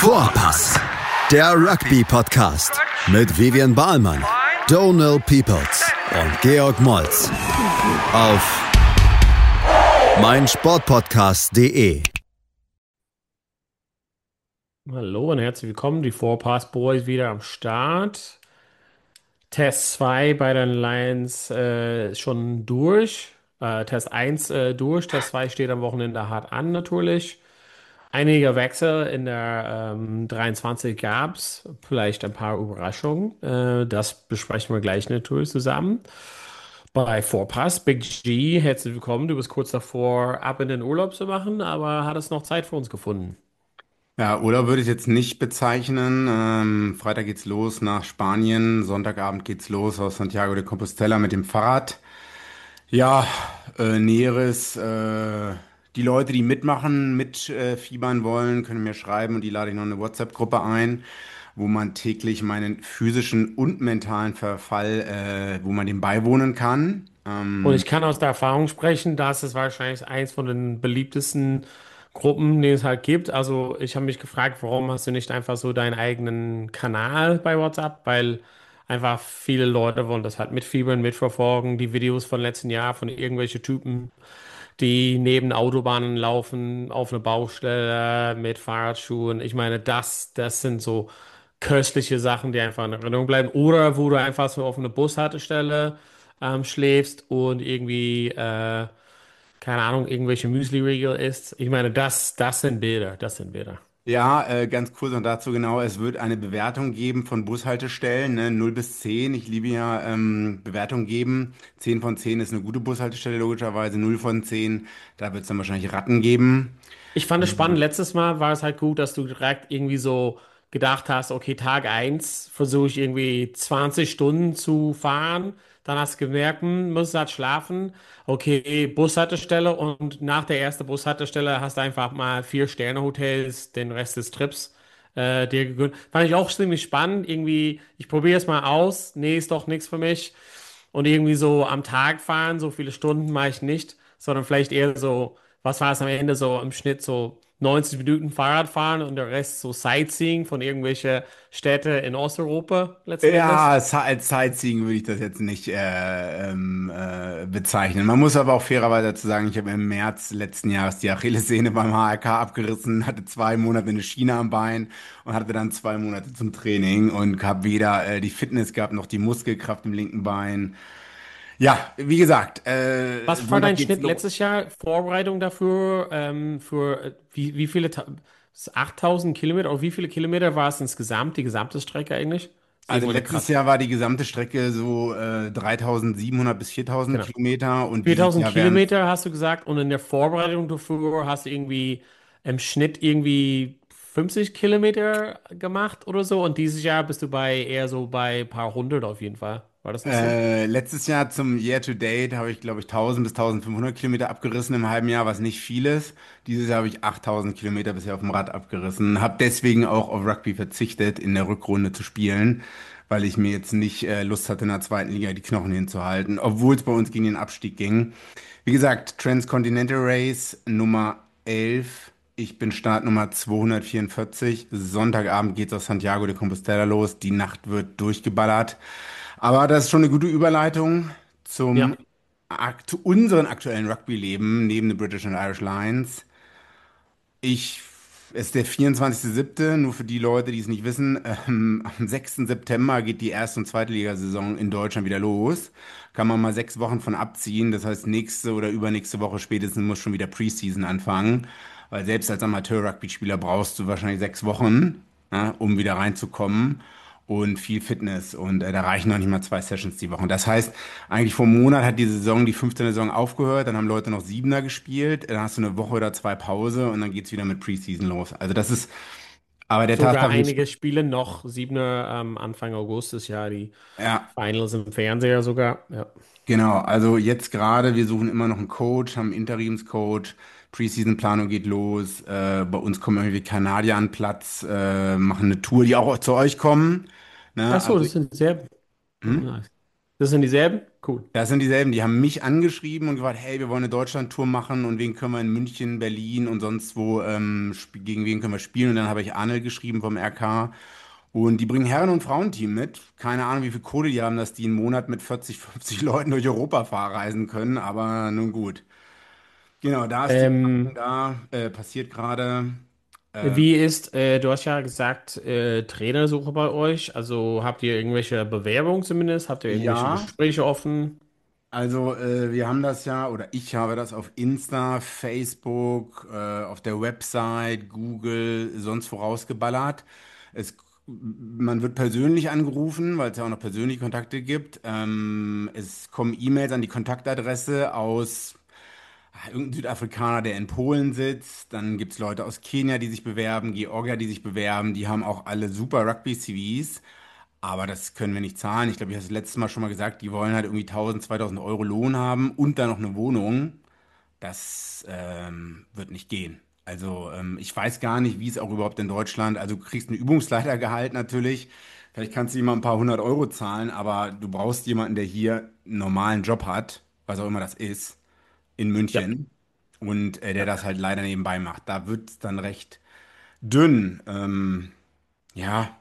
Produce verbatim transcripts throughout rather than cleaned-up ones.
Vorpass, der Rugby-Podcast mit Vivian Bahlmann, Donal Peoples und Georg Moltz auf meinsportpodcast punkt de. Hallo und herzlich willkommen, die Vorpass Boys wieder am Start. Test zwei bei den Lions äh, schon durch. Äh, Test eins äh, durch, Test zwei steht am Wochenende hart an natürlich. Einige Wechsel in der ähm, dreiundzwanzig gab es, vielleicht ein paar Überraschungen. Äh, das besprechen wir gleich natürlich zusammen. Bei Vorpass, Big G, herzlich willkommen. Du bist kurz davor, ab in den Urlaub zu machen, aber hattest noch Zeit für uns gefunden. Ja, Urlaub würde ich jetzt nicht bezeichnen. Ähm, Freitag geht's los nach Spanien. Sonntagabend geht's los aus Santiago de Compostela mit dem Fahrrad. Ja, äh, Näheres. Äh, die Leute, die mitmachen, mitfiebern äh, fiebern wollen, können mir schreiben und die lade ich noch in eine WhatsApp-Gruppe ein, wo man täglich meinen physischen und mentalen Verfall, äh, wo man dem beiwohnen kann. Und Ähm, ich kann aus der Erfahrung sprechen, dass es wahrscheinlich eins von den beliebtesten Gruppen, die es halt gibt. Also ich habe mich gefragt, warum hast du nicht einfach so deinen eigenen Kanal bei WhatsApp? Weil einfach viele Leute wollen das halt mitfiebern, mitverfolgen. Die Videos von letzten Jahr von irgendwelchen Typen, die neben Autobahnen laufen, auf einer Baustelle mit Fahrradschuhen. Ich meine, das, das sind so köstliche Sachen, die einfach in Erinnerung bleiben. Oder wo du einfach so auf einer Bushaltestelle ähm, schläfst und irgendwie, äh, keine Ahnung, irgendwelche Müsli-Riegel isst. Ich meine, das, das sind Bilder, das sind Bilder. Ja, äh, ganz kurz noch dazu genau. Es wird eine Bewertung geben von Bushaltestellen, ne? null bis zehn. Ich liebe ja ähm, Bewertung geben. Zehn von zehn ist eine gute Bushaltestelle, logischerweise. Null von zehn, da wird es dann wahrscheinlich Ratten geben. Ich fand es spannend. Letztes Mal war es halt gut, dass du direkt irgendwie so gedacht hast, okay, Tag eins versuche ich irgendwie zwanzig Stunden zu fahren. Dann hast du gemerkt, hm, musst halt schlafen. Okay, Bushaltestelle und nach der ersten Bushaltestelle hast du einfach mal vier Sterne-Hotels den Rest des Trips äh, dir gegönnt. Fand ich auch ziemlich spannend. Irgendwie, ich probiere es mal aus. Nee, ist doch nichts für mich. Und irgendwie so am Tag fahren, so viele Stunden mache ich nicht, sondern vielleicht eher so, was war es am Ende so im Schnitt so neunzig Minuten Fahrrad fahren und der Rest so Sightseeing von irgendwelche Städte in Osteuropa letzten Ja, Endes. als als Sightseeing würde ich das jetzt nicht äh, ähm, äh, bezeichnen. Man muss aber auch fairerweise dazu sagen, ich habe im März letzten Jahres die Achillessehne beim H R K abgerissen, hatte zwei Monate eine Schiene am Bein und hatte dann zwei Monate zum Training und habe weder äh, die Fitness gehabt noch die Muskelkraft im linken Bein. Ja, wie gesagt, äh, Was war Sonntag dein geht's Schnitt los. letztes Jahr? Vorbereitung dafür, ähm, für äh, wie, wie viele, Ta- achttausend Kilometer, oder wie viele Kilometer war es insgesamt, die gesamte Strecke eigentlich? Das ist Also irgendwo eine letztes krass. Jahr war die gesamte Strecke so äh, dreitausendsiebenhundert bis viertausend Genau. Kilometer und dieses viertausend Jahr wären es. Kilometer hast du gesagt und in der Vorbereitung dafür hast du irgendwie im Schnitt irgendwie fünfzig Kilometer gemacht oder so und dieses Jahr bist du bei eher so bei ein paar hundert auf jeden Fall. War das nicht so? Äh, letztes Jahr zum Year to Date habe ich, glaube ich, tausend bis tausendfünfhundert Kilometer abgerissen im halben Jahr, was nicht viel ist. Dieses Jahr habe ich achttausend Kilometer bisher auf dem Rad abgerissen. Habe deswegen auch auf Rugby verzichtet, in der Rückrunde zu spielen, weil ich mir jetzt nicht äh, Lust hatte, in der zweiten Liga die Knochen hinzuhalten, obwohl es bei uns gegen den Abstieg ging. Wie gesagt, Transcontinental Race Nummer elf. Ich bin Startnummer zweihundertvierundvierzig. Sonntagabend geht's aus Santiago de Compostela los. Die Nacht wird durchgeballert. Aber das ist schon eine gute Überleitung zum Ja. aktu unseren aktuellen Rugby-Leben neben den British and Irish Lions. Ich, es ist der vierundzwanzigste siebte nur für die Leute, die es nicht wissen. Ähm, am sechsten September geht die erste und zweite Ligasaison in Deutschland wieder los. Kann man mal sechs Wochen von abziehen. Das heißt, nächste oder übernächste Woche spätestens muss schon wieder Preseason anfangen. Weil selbst als Amateur-Rugby-Spieler brauchst du wahrscheinlich sechs Wochen, ja, um wieder reinzukommen. Und viel Fitness. Und äh, da reichen noch nicht mal zwei Sessions die Woche. Das heißt, eigentlich vor einem Monat hat die Saison, die fünfzehnte Saison aufgehört. Dann haben Leute noch Siebener gespielt. Dann hast du eine Woche oder zwei Pause und dann geht's wieder mit Preseason los. Also das ist, aber der Sogar Tatsache, einige Spiele noch. Siebener ähm, Anfang August ist ja die ja, Finals im Fernseher sogar. Ja. genau. Also jetzt gerade, wir suchen immer noch einen Coach, haben einen Interimscoach. Preseason-Planung geht los. Äh, bei uns kommen irgendwie Kanadier an den Platz, äh, machen eine Tour, die auch zu euch kommen. Ach Ne? so, Also, das sind sehr oh, hm? nice. Das sind dieselben? Cool. Das sind dieselben, die haben mich angeschrieben und gefragt, hey, wir wollen eine Deutschland-Tour machen und wen können wir in München, Berlin und sonst wo, ähm, sp- gegen wen können wir spielen? Und dann habe ich Arnel geschrieben vom R K und die bringen Herren- und Frauenteam mit. Keine Ahnung, wie viel Kohle die haben, dass die einen Monat mit vierzig, fünfzig Leuten durch Europa fahren können, aber nun gut. Genau, da ist die Planung Ähm, da, äh, passiert gerade. Äh, Wie ist, äh, du hast ja gesagt, äh, Trainersuche bei euch. Also habt ihr irgendwelche Bewerbungen zumindest? Habt ihr irgendwelche ja, Gespräche offen? also äh, wir haben das ja, oder ich habe das auf Insta, Facebook, äh, auf der Website, Google, sonst vorausgeballert. Es, man wird persönlich angerufen, weil es ja auch noch persönliche Kontakte gibt. Ähm, es kommen E-Mails an die Kontaktadresse aus ah, irgendein Südafrikaner, der in Polen sitzt. Dann gibt es Leute aus Kenia, die sich bewerben, Georgier, die sich bewerben. Die haben auch alle super Rugby-C Vs. Aber das können wir nicht zahlen. Ich glaube, ich habe das letzte Mal schon mal gesagt, die wollen halt irgendwie tausend, zweitausend Euro Lohn haben und dann noch eine Wohnung. Das ähm, wird nicht gehen. Also ähm, ich weiß gar nicht, wie es auch überhaupt in Deutschland, also du kriegst ein Übungsleitergehalt natürlich. Vielleicht kannst du ihm mal ein paar hundert Euro zahlen, aber du brauchst jemanden, der hier einen normalen Job hat, was auch immer das ist, in Ja, München. Und äh, der ja. das halt leider nebenbei macht. Da wird es dann recht dünn. Ähm, ja,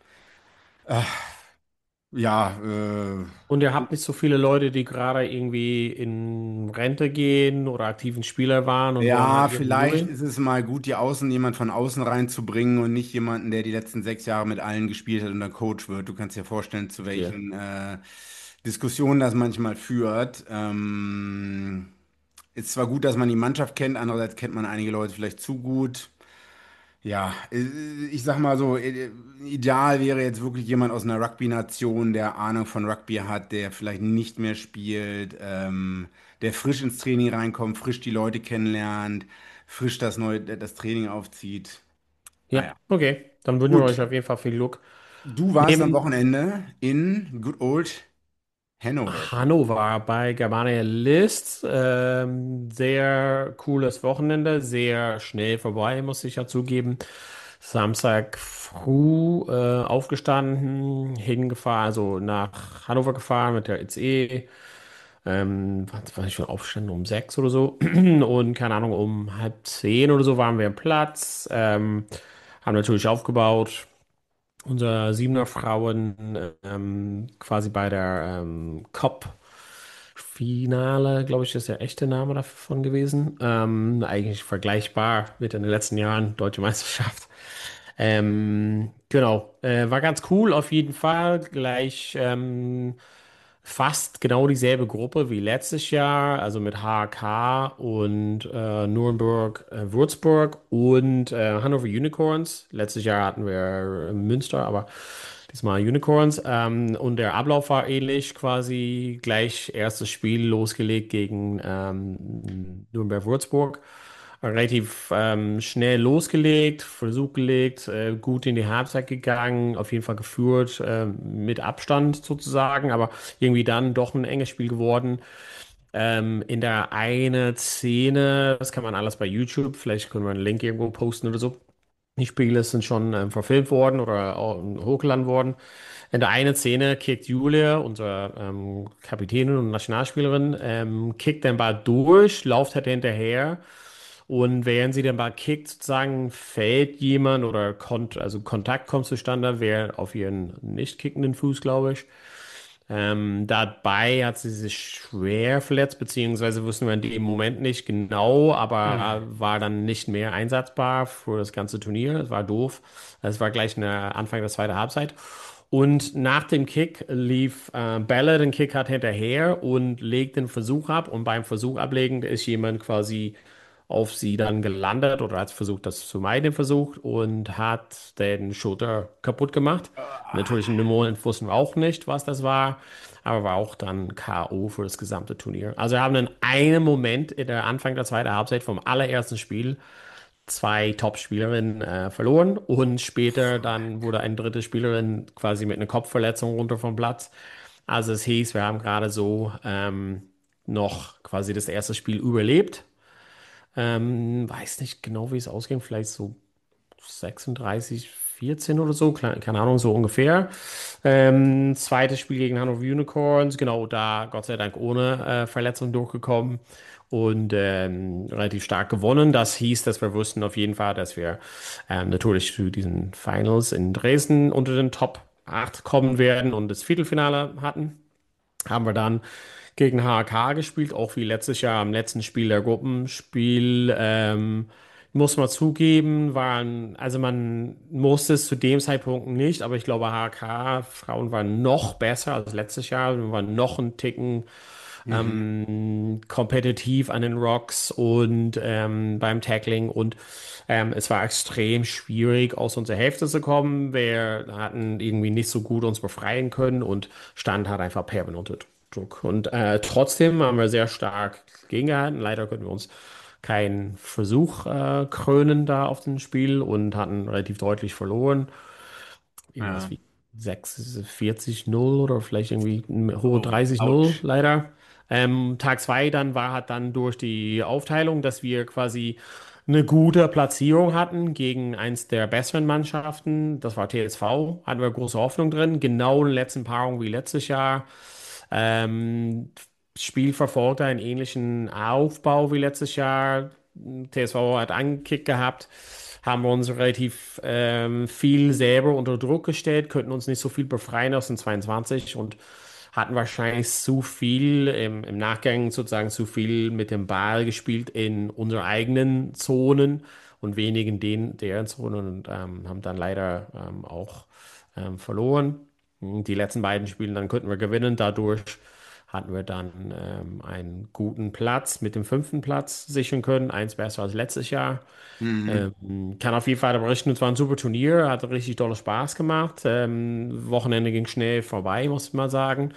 ja, äh, Und ihr habt nicht so viele Leute, die gerade irgendwie in Rente gehen oder aktiven Spieler waren und wollen halt Ja, irgendwie vielleicht neu. ist es mal gut, die Außen, jemand von außen reinzubringen und nicht jemanden, der die letzten sechs Jahre mit allen gespielt hat und dann Coach wird. Du kannst dir vorstellen, zu Hier. welchen äh, Diskussionen das manchmal führt. Ähm, ist zwar gut, dass man die Mannschaft kennt, andererseits kennt man einige Leute vielleicht zu gut. Ja, äh, ich sag mal so, äh, ideal wäre jetzt wirklich jemand aus einer Rugby-Nation, der Ahnung von Rugby hat, der vielleicht nicht mehr spielt, ähm, der frisch ins Training reinkommt, frisch die Leute kennenlernt, frisch das neue, das Training aufzieht. Ja, Naja, okay. Dann wünschen wir gut. euch auf jeden Fall viel Glück. Du warst am Neben Wochenende in Good Old Hanover. Hannover bei Germania List. Ähm, sehr cooles Wochenende, sehr schnell vorbei, muss ich ja zugeben. Samstag früh äh, aufgestanden, hingefahren, also nach Hannover gefahren mit der I C E. Ähm, was war ich schon aufgestanden? Um sechs oder so. Und keine Ahnung, um halb zehn oder so waren wir am Platz. Ähm, haben natürlich aufgebaut. Unser Siebener Frauen ähm, quasi bei der ähm, Cup-Finale, glaube ich, ist der echte Name davon gewesen. Ähm, eigentlich vergleichbar mit in den letzten Jahren Deutsche Meisterschaft. Ähm, genau, äh, war ganz cool auf jeden Fall. Gleich ähm, fast genau dieselbe Gruppe wie letztes Jahr, also mit H K und äh, Nürnberg, äh, Würzburg und äh, Hannover Unicorns. Letztes Jahr hatten wir Münster, aber diesmal Unicorns. Ähm, und der Ablauf war ähnlich, quasi gleich erstes Spiel losgelegt gegen ähm, Nürnberg-Würzburg. Relativ ähm, schnell losgelegt, Versuch gelegt, äh, gut in die Halbzeit gegangen, auf jeden Fall geführt, äh, mit Abstand sozusagen, aber irgendwie dann doch ein enges Spiel geworden. Ähm, in der eine Szene, das kann man alles bei YouTube, vielleicht können wir einen Link irgendwo posten oder so. Die Spiele sind schon ähm, verfilmt worden oder auch hochgeladen worden. In der einen Szene kickt Julia, unsere ähm, Kapitänin und Nationalspielerin, ähm, kickt den Ball durch, läuft halt hinterher. Und während sie den Ball kickt, sozusagen fällt jemand oder kont also Kontakt kommt zustande, wer auf ihren nicht kickenden Fuß, glaube ich. Ähm, dabei hat sie sich schwer verletzt, beziehungsweise wussten wir in dem Moment nicht genau, aber war dann nicht mehr einsatzbar für das ganze Turnier. Das war doof. Das war gleich eine Anfang der zweiten Halbzeit. Und nach dem Kick lief äh, Bella den Kick hat hinterher und legt den Versuch ab. Und beim Versuch ablegen ist jemand quasi auf sie dann gelandet oder hat versucht, das zu meiden, versucht und hat den Schulter kaputt gemacht. Natürlich im Moment wussten wir auch nicht, was das war, aber war auch dann K O für das gesamte Turnier. Also wir haben in einem Moment in der Anfang der zweiten Halbzeit vom allerersten Spiel zwei Top-Spielerinnen äh, verloren und später dann wurde eine dritte Spielerin quasi mit einer Kopfverletzung runter vom Platz. Also es hieß, wir haben gerade so ähm, noch quasi das erste Spiel überlebt. Ähm, weiß nicht genau, wie es ausging, vielleicht so sechsunddreißig, vierzehn oder so, keine, keine Ahnung, so ungefähr. Ähm, zweites Spiel gegen Hannover Unicorns, genau, da Gott sei Dank ohne äh, Verletzung durchgekommen und ähm, relativ stark gewonnen. Das hieß, dass wir wussten auf jeden Fall, dass wir ähm, natürlich zu diesen Finals in Dresden unter den Top acht kommen werden und das Viertelfinale hatten. Haben wir dann gegen H A K gespielt, auch wie letztes Jahr am letzten Spiel der Gruppenspiel. Ähm, muss man zugeben, waren, also man musste es zu dem Zeitpunkt nicht, aber ich glaube, H A K-Frauen waren noch besser als letztes Jahr. Wir waren noch einen Ticken Mhm. ähm, kompetitiv an den Rocks und ähm, beim Tackling und ähm, es war extrem schwierig, aus unserer Hälfte zu kommen. Wir hatten irgendwie nicht so gut uns befreien können und stand halt einfach permanent unter Druck. Und äh, trotzdem haben wir sehr stark gegengehalten. Leider können wir uns keinen Versuch äh, krönen da auf dem Spiel und hatten relativ deutlich verloren. Irgendwas Ja. wie sechsundvierzig null oder vielleicht irgendwie ein hohe Oh, dreißig null ouch. leider. Ähm, Tag zwei dann war halt dann durch die Aufteilung, dass wir quasi eine gute Platzierung hatten gegen eins der besseren Mannschaften. Das war T S V, hatten wir große Hoffnung drin. Genau in der letzten Paarung wie letztes Jahr. Ähm, Spiel verfolgte einen ähnlichen Aufbau wie letztes Jahr. T S V hat angekickt gehabt, haben wir uns relativ ähm, viel selber unter Druck gestellt, könnten uns nicht so viel befreien aus den zweiundzwanzig und hatten wahrscheinlich zu viel im, im Nachgang sozusagen zu viel mit dem Ball gespielt in unseren eigenen Zonen und wenig in den deren Zonen und ähm, haben dann leider ähm, auch ähm, verloren. Die letzten beiden Spiele dann könnten wir gewinnen. Dadurch hatten wir dann ähm, einen guten Platz mit dem fünften Platz sichern können. Eins besser als letztes Jahr. Mhm. Ähm, kann auf jeden Fall berichten, es war ein super Turnier, hat richtig tolle Spaß gemacht. Ähm, Wochenende ging schnell vorbei, muss ich mal sagen.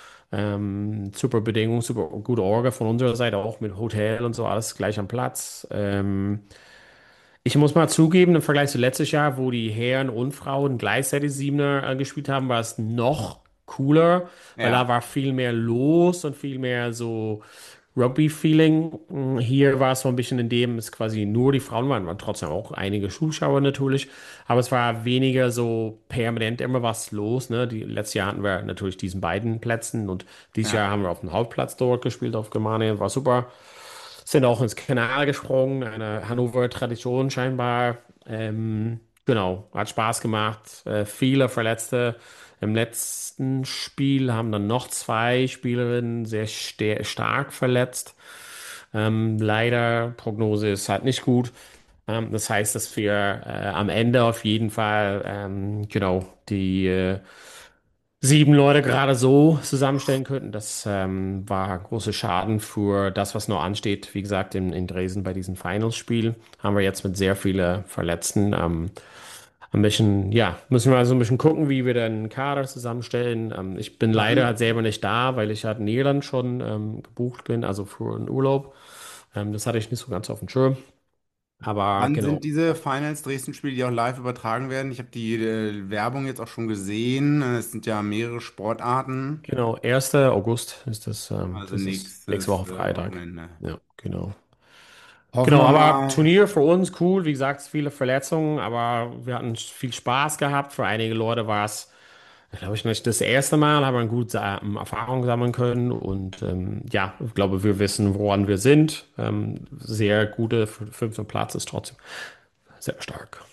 Ähm, super Bedingungen, super gute Orga von unserer Seite, auch mit Hotel und so, alles gleich am Platz. Ähm, ich muss mal zugeben, im Vergleich zu letztes Jahr, wo die Herren und Frauen gleichzeitig Siebener äh, gespielt haben, war es noch cooler, weil da Ja, war viel mehr los und viel mehr so Rugby-Feeling. Mm, Hier war es so ein bisschen in dem, es quasi nur die Frauen waren, waren trotzdem auch einige Zuschauer natürlich, aber es war weniger so permanent immer was los. Ne? Die, letztes Jahr hatten wir natürlich diesen beiden Plätzen und dieses ja. Jahr haben wir auf dem Hauptplatz dort gespielt, auf Germania, war super. Sind auch ins Kanal gesprungen, eine Hannover-Tradition scheinbar. Ähm, genau, hat Spaß gemacht. Äh, viele Verletzte. Im letzten Spiel haben dann noch zwei Spielerinnen sehr sta- stark verletzt. Ähm, leider, Prognose ist halt nicht gut. Ähm, das heißt, dass wir äh, am Ende auf jeden Fall ähm, genau die äh, sieben Leute gerade so zusammenstellen könnten. Das ähm, war großer Schaden für das, was noch ansteht. Wie gesagt, in, in Dresden bei diesem Finals-Spiel haben wir jetzt mit sehr vielen Verletzten. Ähm, ein bisschen, ja, müssen wir also ein bisschen gucken, wie wir den Kader zusammenstellen. Ähm, ich bin leider Wann, halt selber nicht da, weil ich halt in Irland schon ähm, gebucht bin, also für einen Urlaub. Ähm, das hatte ich nicht so ganz auf dem Schirm. Aber wann genau. sind diese Finals Dresden-Spiele, die auch live übertragen werden? Ich habe die äh, Werbung jetzt auch schon gesehen. Es sind ja mehrere Sportarten. Genau, erster August ist das, ähm, Also das ist nächste nächstes Woche äh, Freitag. Wochenende. Ja, genau. Hoffen Genau, wir aber mal. Turnier für uns cool, wie gesagt, viele Verletzungen, aber wir hatten viel Spaß gehabt. Für einige Leute war es, glaube ich, nicht das erste Mal, haben wir gut ähm, Erfahrung sammeln können und ähm, ja, ich glaube, wir wissen, woran wir sind. Ähm, sehr gute f- fünfter Platz ist trotzdem sehr stark.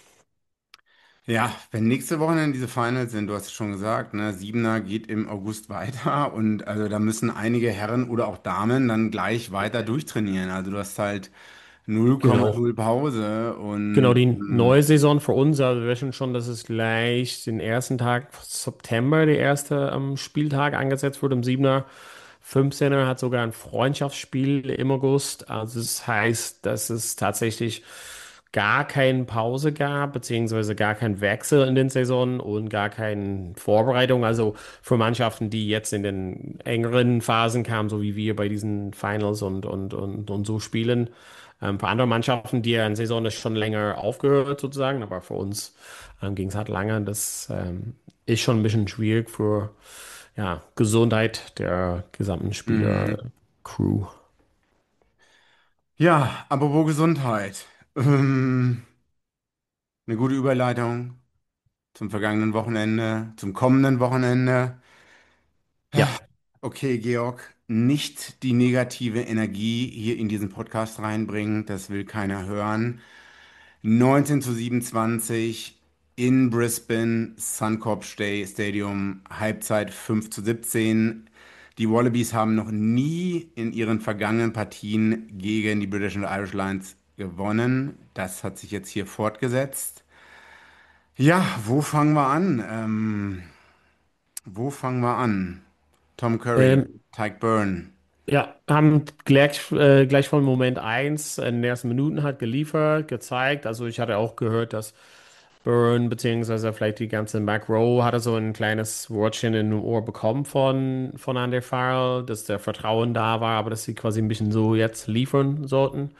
Ja, wenn nächste Wochenende diese Finals sind, du hast es schon gesagt, ne, Siebener geht im August weiter und also da müssen einige Herren oder auch Damen dann gleich weiter durchtrainieren. Also du hast halt null Komma Genau. null Pause Genau, und die ähm, neue Saison für uns, also wir wissen schon, dass es gleich den ersten Tag September, der erste ähm, Spieltag angesetzt wird, im Siebener. fünfzehner hat sogar ein Freundschaftsspiel im August. Also das heißt, dass es tatsächlich gar keine Pause gab, beziehungsweise gar keinen Wechsel in den Saison und gar keine Vorbereitung. Also für Mannschaften, die jetzt in den engeren Phasen kamen, so wie wir bei diesen Finals und, und, und, und so spielen. Ähm, für andere Mannschaften, die ja in Saison ist schon länger aufgehört sozusagen, aber für uns ähm, ging es halt lange. Das ähm, ist schon ein bisschen schwierig für ja, Gesundheit der gesamten mh. Spieler-Crew. Ja, apropos Gesundheit. Ähm, eine gute Überleitung. zum vergangenen Wochenende, zum kommenden Wochenende. Ja. Okay, Georg, nicht die negative Energie hier in diesen Podcast reinbringen, das will keiner hören. neunzehn zu siebenundzwanzig in Brisbane, Suncorp Sta- Stadium, Halbzeit fünf zu siebzehn. Die Wallabies haben noch nie in ihren vergangenen Partien gegen die British and Irish Lions gewonnen. Das hat sich jetzt hier fortgesetzt. Ja, wo fangen wir an? Ähm, wo fangen wir an? Tom Curry, Ähm, Tyke Byrne. ja, haben gleich, äh, gleich von Moment eins in den ersten Minuten hat geliefert, gezeigt. Also ich hatte auch gehört, dass Byrne, beziehungsweise vielleicht die ganze Back Row, hatte so ein kleines Wörtchen in den Ohr bekommen von, von Andy Farrell, dass der Vertrauen da war, aber dass sie quasi ein bisschen so jetzt liefern sollten.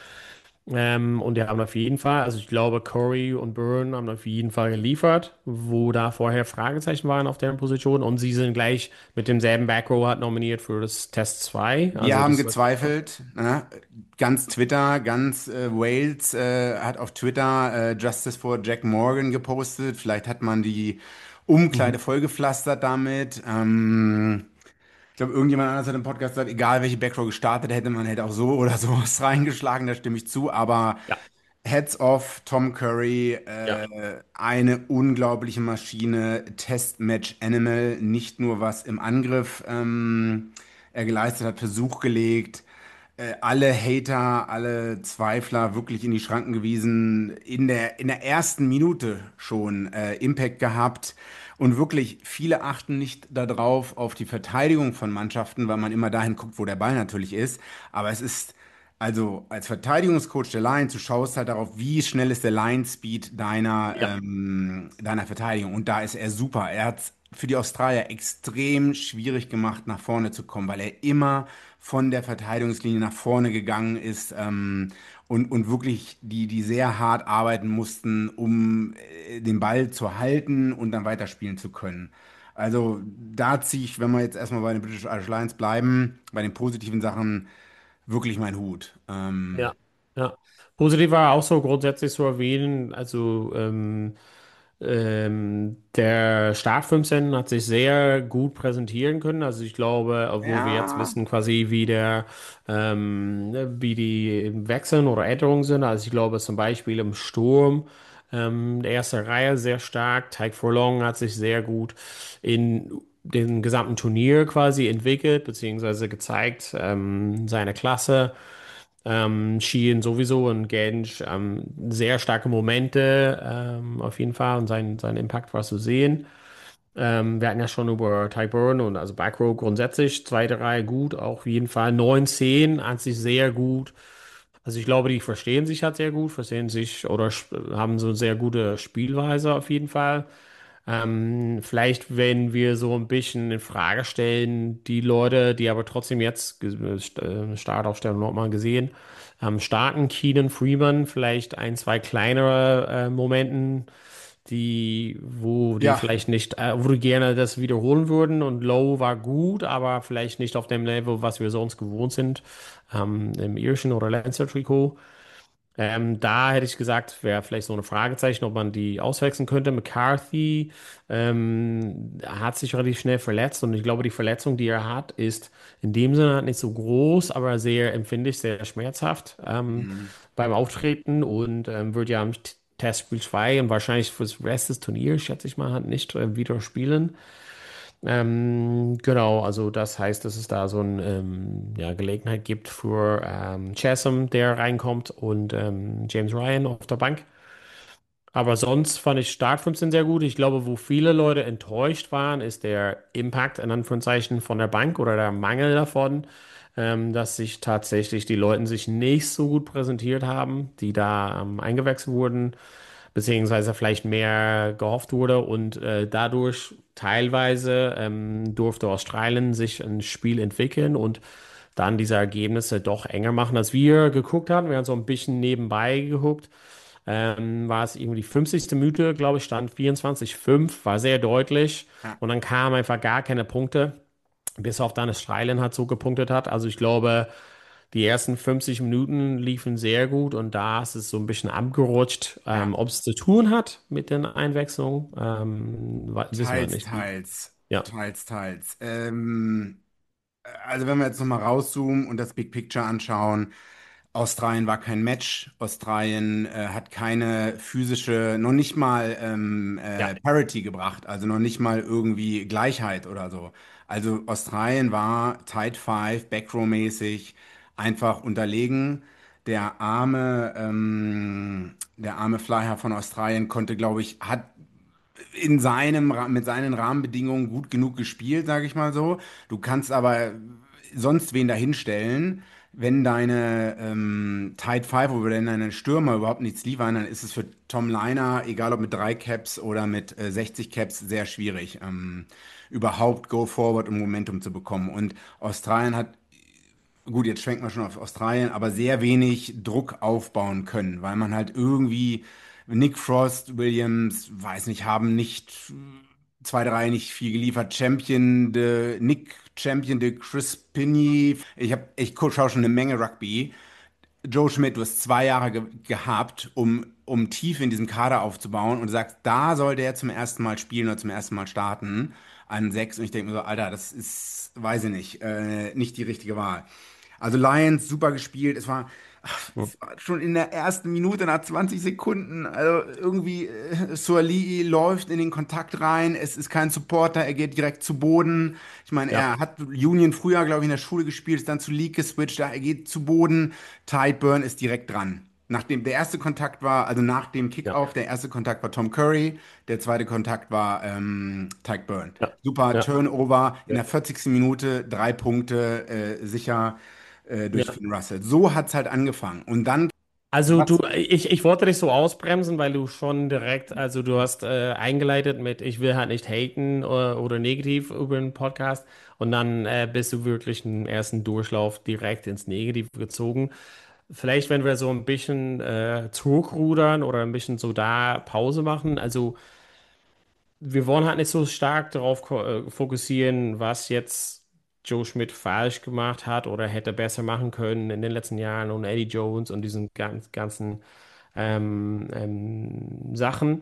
Ähm, und die haben auf jeden Fall, also ich glaube, Corey und Byrne haben auf jeden Fall geliefert, wo da vorher Fragezeichen waren auf deren Position. Und sie sind gleich mit demselben Backrow hat nominiert für das Test zwei. Wir Also haben das wird. gezweifelt, ne? Ganz Twitter, ganz äh, Wales äh, hat auf Twitter äh, Justice for Jack Morgan gepostet. Vielleicht hat man die Umkleide Mhm. vollgepflastert damit. Ähm, ich glaube, irgendjemand anders hat im Podcast gesagt, egal welche Backrow gestartet hätte, man hätte auch so oder sowas reingeschlagen, da stimme ich zu. Aber Ja, Heads off, Tom Curry, ja, äh, eine unglaubliche Maschine, Testmatch Animal, nicht nur was im Angriff ähm, er geleistet hat, Versuch gelegt, äh, alle Hater, alle Zweifler wirklich in die Schranken gewiesen, in der, in der ersten Minute schon äh, Impact gehabt. Und wirklich, viele achten nicht darauf, auf die Verteidigung von Mannschaften, weil man immer dahin guckt, wo der Ball natürlich ist. Aber es ist also als Verteidigungscoach der Lions, du schaust halt darauf, wie schnell ist der Line-Speed deiner, ja, ähm, deiner Verteidigung. Und da ist er super. Er hat für die Australier extrem schwierig gemacht, nach vorne zu kommen, weil er immer von der Verteidigungslinie nach vorne gegangen ist ähm, und, und wirklich die, die sehr hart arbeiten mussten, um äh, den Ball zu halten und dann weiterspielen zu können. Also da ziehe ich, wenn wir jetzt erstmal bei den British Irish Lions bleiben, bei den positiven Sachen, wirklich mein Hut. Ähm, ja, ja. Positiv war auch so grundsätzlich zu erwähnen, also ähm, ähm, der Start fünfzehn hat sich sehr gut präsentieren können. Also ich glaube, obwohl wir jetzt ja, wissen quasi, wie der, ähm, ne, wie die Wechseln oder Änderungen sind. Also ich glaube zum Beispiel im Sturm, ähm, der erste Reihe sehr stark. Tadhg Furlong hat sich sehr gut in dem gesamten Turnier quasi entwickelt, beziehungsweise gezeigt, ähm, seine Klasse. Ähm, Sheehan sowieso und Genge, ähm, sehr starke Momente, ähm, auf jeden Fall, und sein, sein Impact war zu sehen. Ähm, wir hatten ja schon über Tyburn und also Backrow grundsätzlich, zweite Reihe gut, auch auf jeden Fall. neun zehn an sich sehr gut. Also ich glaube, die verstehen sich halt sehr gut, verstehen sich oder sp- haben so eine sehr gute Spielweise auf jeden Fall. Ähm, vielleicht, wenn wir so ein bisschen in Frage stellen, die Leute, die aber trotzdem jetzt ge- äh, Startaufstellung nochmal gesehen, ähm, starten Keenan Freeman, vielleicht ein, zwei kleinere äh, Momenten, die, wo die ja, vielleicht nicht, äh, wo die gerne das wiederholen würden. Und Low war gut, aber vielleicht nicht auf dem Level, was wir sonst gewohnt sind, ähm, im irischen oder Lancer-Trikot. Ähm, da hätte ich gesagt, wäre vielleicht so eine Fragezeichen, ob man die auswechseln könnte. McCarthy ähm, hat sich relativ schnell verletzt und ich glaube, die Verletzung, die er hat, ist in dem Sinne halt nicht so groß, aber sehr empfindlich, sehr schmerzhaft ähm, mhm. beim Auftreten und ähm, wird ja im T- Testspiel zwei und wahrscheinlich fürs Rest des Turniers, schätze ich mal, halt nicht äh, wieder spielen. Ähm, genau, also das heißt, dass es da so eine ähm, ja, Gelegenheit gibt für ähm, Chessum, der reinkommt und ähm, James Ryan auf der Bank. Aber sonst fand ich Start fünfzehn sehr gut. Ich glaube, wo viele Leute enttäuscht waren, ist der Impact in Anführungszeichen von der Bank oder der Mangel davon, ähm, dass sich tatsächlich die Leute sich nicht so gut präsentiert haben, die da ähm, eingewechselt wurden, beziehungsweise vielleicht mehr gehofft wurde und äh, dadurch teilweise ähm, durfte Australien sich ein Spiel entwickeln und dann diese Ergebnisse doch enger machen, als wir geguckt haben. Wir haben so ein bisschen nebenbei geguckt. Ähm, war es irgendwie die fünfzigste Minute, glaube ich, stand vierundzwanzig fünf, war sehr deutlich. Ja, Und dann kamen einfach gar keine Punkte, bis auf dann Australien hat so gepunktet hat. Also ich glaube, die ersten fünfzig Minuten liefen sehr gut und da ist es so ein bisschen abgerutscht. Ja, Ähm, ob es zu tun hat mit den Einwechslungen, ähm, wa- wissen wir teils, nicht. Wie, teils, ja, teils, teils. Ähm, also wenn wir jetzt nochmal rauszoomen und das Big Picture anschauen, Australien war kein Match. Australien äh, hat keine physische, noch nicht mal ähm, ja, äh, Parity gebracht, also noch nicht mal irgendwie Gleichheit oder so. Also Australien war Tight Five, Backrow-mäßig einfach unterlegen. Der arme, ähm, der arme Flyer von Australien konnte, glaube ich, hat in seinem, Ra- mit seinen Rahmenbedingungen gut genug gespielt, sage ich mal so. Du kannst aber sonst wen dahinstellen. Wenn deine ähm, Tide Five oder wenn deine Stürmer überhaupt nichts liefern, dann ist es für Tom Liner, egal ob mit drei Caps oder mit äh, sechzig Caps, sehr schwierig, ähm, überhaupt Go Forward und Momentum zu bekommen. Und Australien hat, gut, jetzt schwenkt man schon auf Australien, aber sehr wenig Druck aufbauen können, weil man halt irgendwie Nick Frost, Williams, weiß nicht, haben nicht zwei, drei nicht viel geliefert. Champion de Nick, Champion de Chris Pinney. Ich habe, ich schaue schon eine Menge Rugby. Joe Schmidt, du hast zwei Jahre ge gehabt, um, um tief in diesem Kader aufzubauen und du sagst, da soll der zum ersten Mal spielen oder zum ersten Mal starten an sechs. Und ich denke mir so, Alter, das ist, weiß ich nicht, äh, nicht die richtige Wahl. Also Lions, super gespielt. Es war, ach, hm, es war schon in der ersten Minute nach zwanzig Sekunden. Also irgendwie, äh, Suaalii läuft in den Kontakt rein. Es ist kein Supporter, er geht direkt zu Boden. Ich meine, ja, er hat Union früher, glaube ich, in der Schule gespielt, ist dann zu League geswitcht. Er geht zu Boden. Tyburn ist direkt dran. Nachdem der erste Kontakt war, also nach dem ja, Kickoff, der erste Kontakt war Tom Curry, der zweite Kontakt war ähm, Tyke Byrne. ja, Super ja, Turnover in ja. der vierzigsten Minute, drei Punkte äh, sicher äh, durch Ja. Finn Russell. So hat es halt angefangen. Und dann, Also du, was, ich, ich wollte dich so ausbremsen, weil du schon direkt, also du hast äh, eingeleitet mit, ich will halt nicht haten oder, oder negativ über den Podcast und dann äh, bist du wirklich im ersten Durchlauf direkt ins Negative gezogen. Vielleicht, wenn wir so ein bisschen äh, zurückrudern oder ein bisschen so da Pause machen, also wir wollen halt nicht so stark darauf ko- äh, fokussieren, was jetzt Joe Schmidt falsch gemacht hat oder hätte besser machen können in den letzten Jahren und Eddie Jones und diesen ganz, ganzen ähm, ähm, Sachen.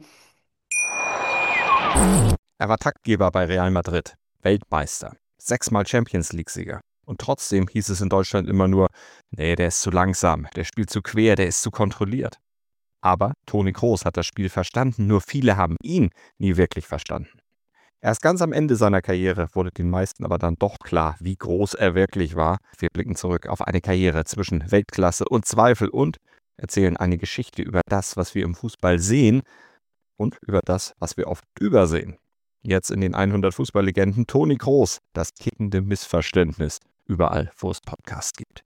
Er war Taktgeber bei Real Madrid, Weltmeister, sechsmal Champions League-Sieger. Und trotzdem hieß es in Deutschland immer nur, nee, der ist zu langsam, der spielt zu quer, der ist zu kontrolliert. Aber Toni Kroos hat das Spiel verstanden, nur viele haben ihn nie wirklich verstanden. Erst ganz am Ende seiner Karriere wurde den meisten aber dann doch klar, wie groß er wirklich war. Wir blicken zurück auf eine Karriere zwischen Weltklasse und Zweifel und erzählen eine Geschichte über das, was wir im Fußball sehen und über das, was wir oft übersehen. Jetzt in den hundert Fußballlegenden Toni Kroos, das kickende Missverständnis, überall, wo es Podcasts gibt.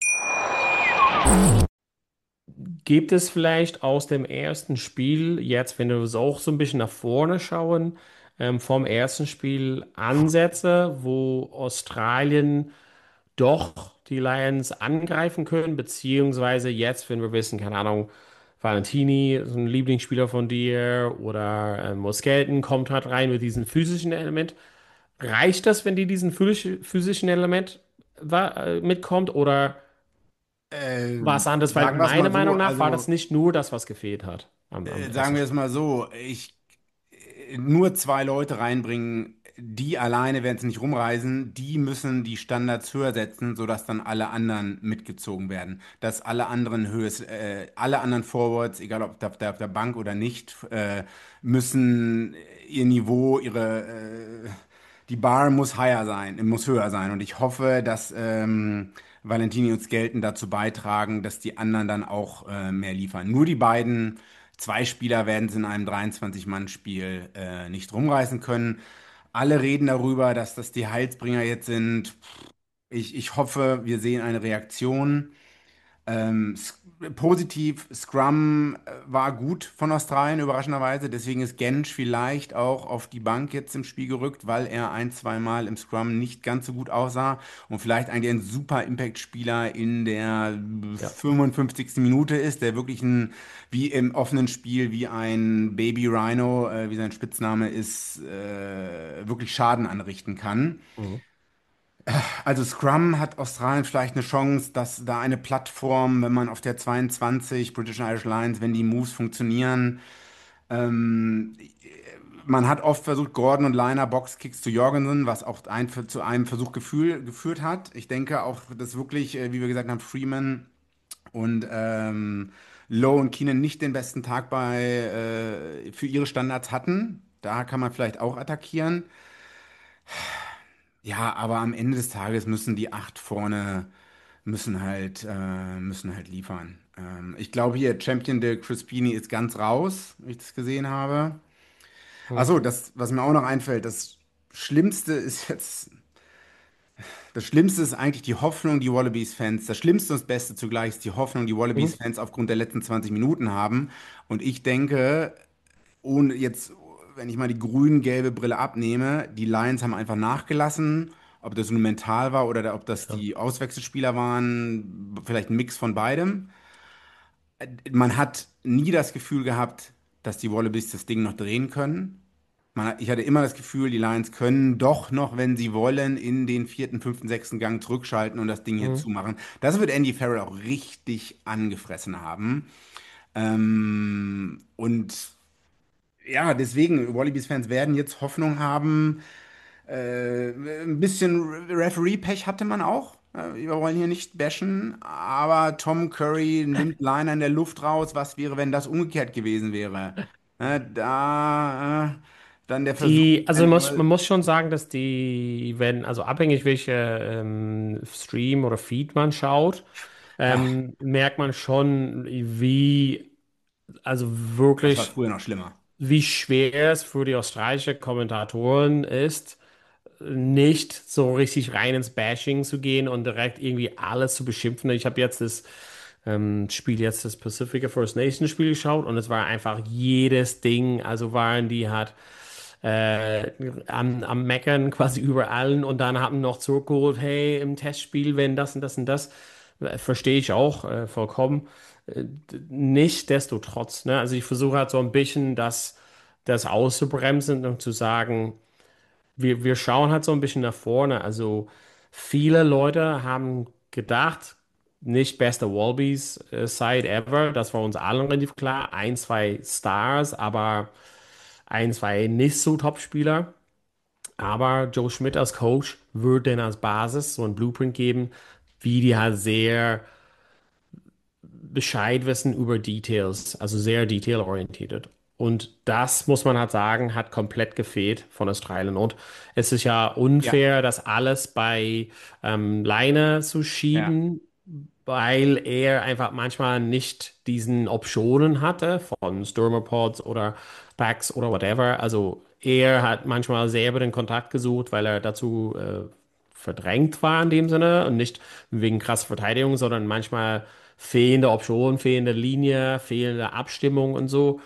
Gibt es vielleicht aus dem ersten Spiel, jetzt, wenn wir es auch so ein bisschen nach vorne schauen, ähm, vom ersten Spiel Ansätze, wo Australien doch die Lions angreifen können, beziehungsweise jetzt, wenn wir wissen, keine Ahnung, Valentini, so ein Lieblingsspieler von dir, oder äh, Moskelton kommt halt rein mit diesem physischen Element. Reicht das, wenn die diesen physisch, physischen Element wa- äh, mitkommt, oder äh, war es anders? Weil sagen wir es meiner mal so, Meinung nach war das also nicht nur das, was gefehlt hat am, am äh, sagen ersten wir es Spiel. mal so, ich äh, nur zwei Leute reinbringen, die alleine werden es nicht rumreisen, die müssen die Standards höher setzen, sodass dann alle anderen mitgezogen werden. Dass alle anderen Höhes, äh, alle anderen Forwards, egal ob auf der, auf der Bank oder nicht, äh, müssen ihr Niveau, ihre, äh, die Bar muss higher sein, muss höher sein. Und ich hoffe, dass ähm, Valentini und Skelton dazu beitragen, dass die anderen dann auch äh, mehr liefern. Nur die beiden, zwei Spieler werden es in einem dreiundzwanzig-Mann-Spiel äh, nicht rumreißen können. Alle reden darüber, dass das die Heilsbringer jetzt sind. Ich, ich hoffe, wir sehen eine Reaktion. Ähm, s- positiv, Scrum äh, war gut von Australien, überraschenderweise. Deswegen ist Gensch vielleicht auch auf die Bank jetzt im Spiel gerückt, weil er ein, zweimal im Scrum nicht ganz so gut aussah und vielleicht eigentlich ein super Impact-Spieler in der Ja. fünfundfünfzigsten Minute ist, der wirklich ein, wie im offenen Spiel, wie ein Baby Rhino, äh, wie sein Spitzname ist, äh, wirklich Schaden anrichten kann. Mhm. Also Scrum hat Australien vielleicht eine Chance, dass da eine Plattform, wenn man auf der zweiundzwanzig British and Irish Lions, wenn die Moves funktionieren, ähm, man hat oft versucht, Gordon und Liner Boxkicks zu Jorgensen, was auch ein, zu einem Versuch gefühl, geführt hat. Ich denke auch, dass wirklich, äh, wie wir gesagt haben, Freeman und ähm, Lowe und Keenan nicht den besten Tag bei, äh, für ihre Standards hatten. Da kann man vielleicht auch attackieren. Ja, aber am Ende des Tages müssen die acht vorne müssen halt, äh, müssen halt liefern. Ähm, ich glaube hier, Champion de Crispini ist ganz raus, wie ich das gesehen habe. Hm. Achso, das, was mir auch noch einfällt, das Schlimmste ist jetzt, das Schlimmste ist eigentlich die Hoffnung, die Wallabies-Fans, das Schlimmste und das Beste zugleich ist die Hoffnung, die Mhm. Wallabies-Fans aufgrund der letzten zwanzig Minuten haben. Und ich denke, ohne jetzt, wenn ich mal die grün-gelbe Brille abnehme, die Lions haben einfach nachgelassen. Ob das nun mental war oder ob das Ja. die Auswechselspieler waren, vielleicht ein Mix von beidem. Man hat nie das Gefühl gehabt, dass die Wallabies das Ding noch drehen können. Man hat, ich hatte immer das Gefühl, die Lions können doch noch, wenn sie wollen, in den vierten, fünften, sechsten Gang zurückschalten und das Ding hier Mhm. zumachen. Das wird Andy Farrell auch richtig angefressen haben. Ähm, und ja, deswegen, Wallabies-Fans werden jetzt Hoffnung haben. Äh, ein bisschen Referee-Pech hatte man auch. Äh, Wir wollen hier nicht bashen, aber Tom Curry nimmt Liner in der Luft raus. Was wäre, wenn das umgekehrt gewesen wäre? Äh, da äh, dann der Versuch, Die, also man muss, man eventuell. muss schon sagen, dass die, wenn, also abhängig welche ähm, Stream oder Feed man schaut, Ja, ähm, merkt man schon, wie, also das war wirklich, früher noch schlimmer. wie schwer es für die australischen Kommentatoren ist, nicht so richtig rein ins Bashing zu gehen und direkt irgendwie alles zu beschimpfen. Ich habe jetzt das ähm, Spiel, jetzt das Pacifica First Nation Spiel geschaut und es war einfach jedes Ding, also waren die halt äh, am, am Meckern quasi über allen und dann haben noch zurückgeholt, hey, im Testspiel, wenn das und das und das, äh, verstehe ich auch äh, vollkommen. Äh, Nichtsdestotrotz, ne? Also ich versuche halt so ein bisschen das, das auszubremsen und zu sagen, wir, wir schauen halt so ein bisschen nach vorne. Also viele Leute haben gedacht, nicht beste Wallabies äh, Side ever. Das war uns allen relativ klar. Ein, zwei Stars, aber ein, zwei nicht so Top-Spieler. Aber Joe Schmidt als Coach würde dann als Basis so ein Blueprint geben, wie die halt sehr Bescheid wissen über Details, also sehr detailorientiert. Und das muss man halt sagen, hat komplett gefehlt von Australien. Und es ist ja Ja, unfair, das alles bei ähm, Leine zu ja. schieben, weil er einfach manchmal nicht diesen Optionen hatte von Stürmerpods oder Backs oder whatever. Also er hat manchmal selber den Kontakt gesucht, weil er dazu äh, verdrängt war in dem Sinne und nicht wegen krasser Verteidigung, sondern manchmal fehlende Option, fehlende Linie, fehlende Abstimmung und so.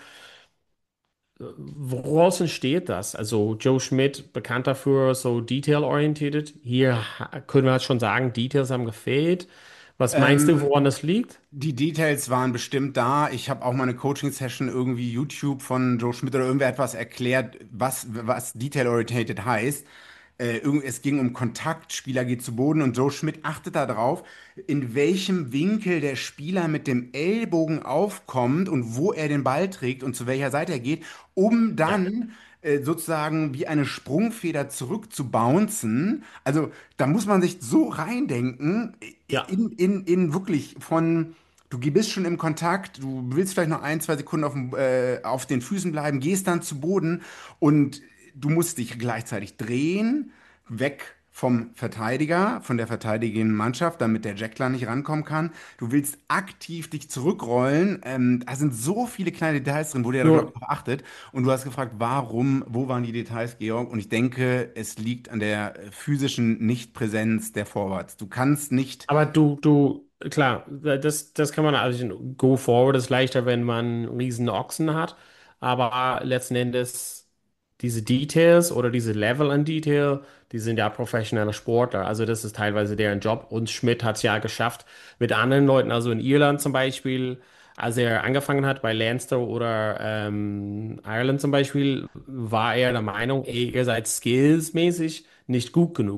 Woraus entsteht das? Also Joe Schmidt, bekannt dafür, so detail-orientiert. Hier ha- können wir halt schon sagen, Details haben gefehlt. Was meinst du, Ähm, woran das liegt? Die Details waren bestimmt da. Ich habe auch mal eine Coaching-Session irgendwie YouTube von Joe Schmidt oder irgendwer etwas erklärt, was, was Detail-Oriented heißt. Äh, irgend- es ging um Kontakt, Spieler geht zu Boden und Joe Schmidt achtet darauf, in welchem Winkel der Spieler mit dem Ellbogen aufkommt und wo er den Ball trägt und zu welcher Seite er geht, um Ja, dann äh, sozusagen wie eine Sprungfeder zurück zu bouncen. Also da muss man sich so reindenken, ja. in, in, in wirklich von, du bist schon im Kontakt, du willst vielleicht noch ein, zwei Sekunden auf, dem, äh, auf den Füßen bleiben, gehst dann zu Boden und du musst dich gleichzeitig drehen, weg vom Verteidiger, von der verteidigenden Mannschaft, damit der Jackler nicht rankommen kann. Du willst aktiv dich zurückrollen. Ähm, da sind so viele kleine Details drin, wo der, glaube ich, Nur, drauf achtet. Und du hast gefragt, warum, wo waren die Details, Georg? Und ich denke, es liegt an der physischen Nichtpräsenz der Forwards. Du kannst nicht, aber du, du, klar, das, das kann man, also go forward ist leichter, wenn man riesen Ochsen hat, aber letzten Endes diese Details oder diese Level an Detail, die sind ja professionelle Sportler, also das ist teilweise deren Job und Schmidt hat es ja geschafft mit anderen Leuten, also in Irland zum Beispiel, als er angefangen hat bei Leinster oder ähm, Ireland zum Beispiel, war er der Meinung, ey, ihr seid skillsmäßig nicht gut genug.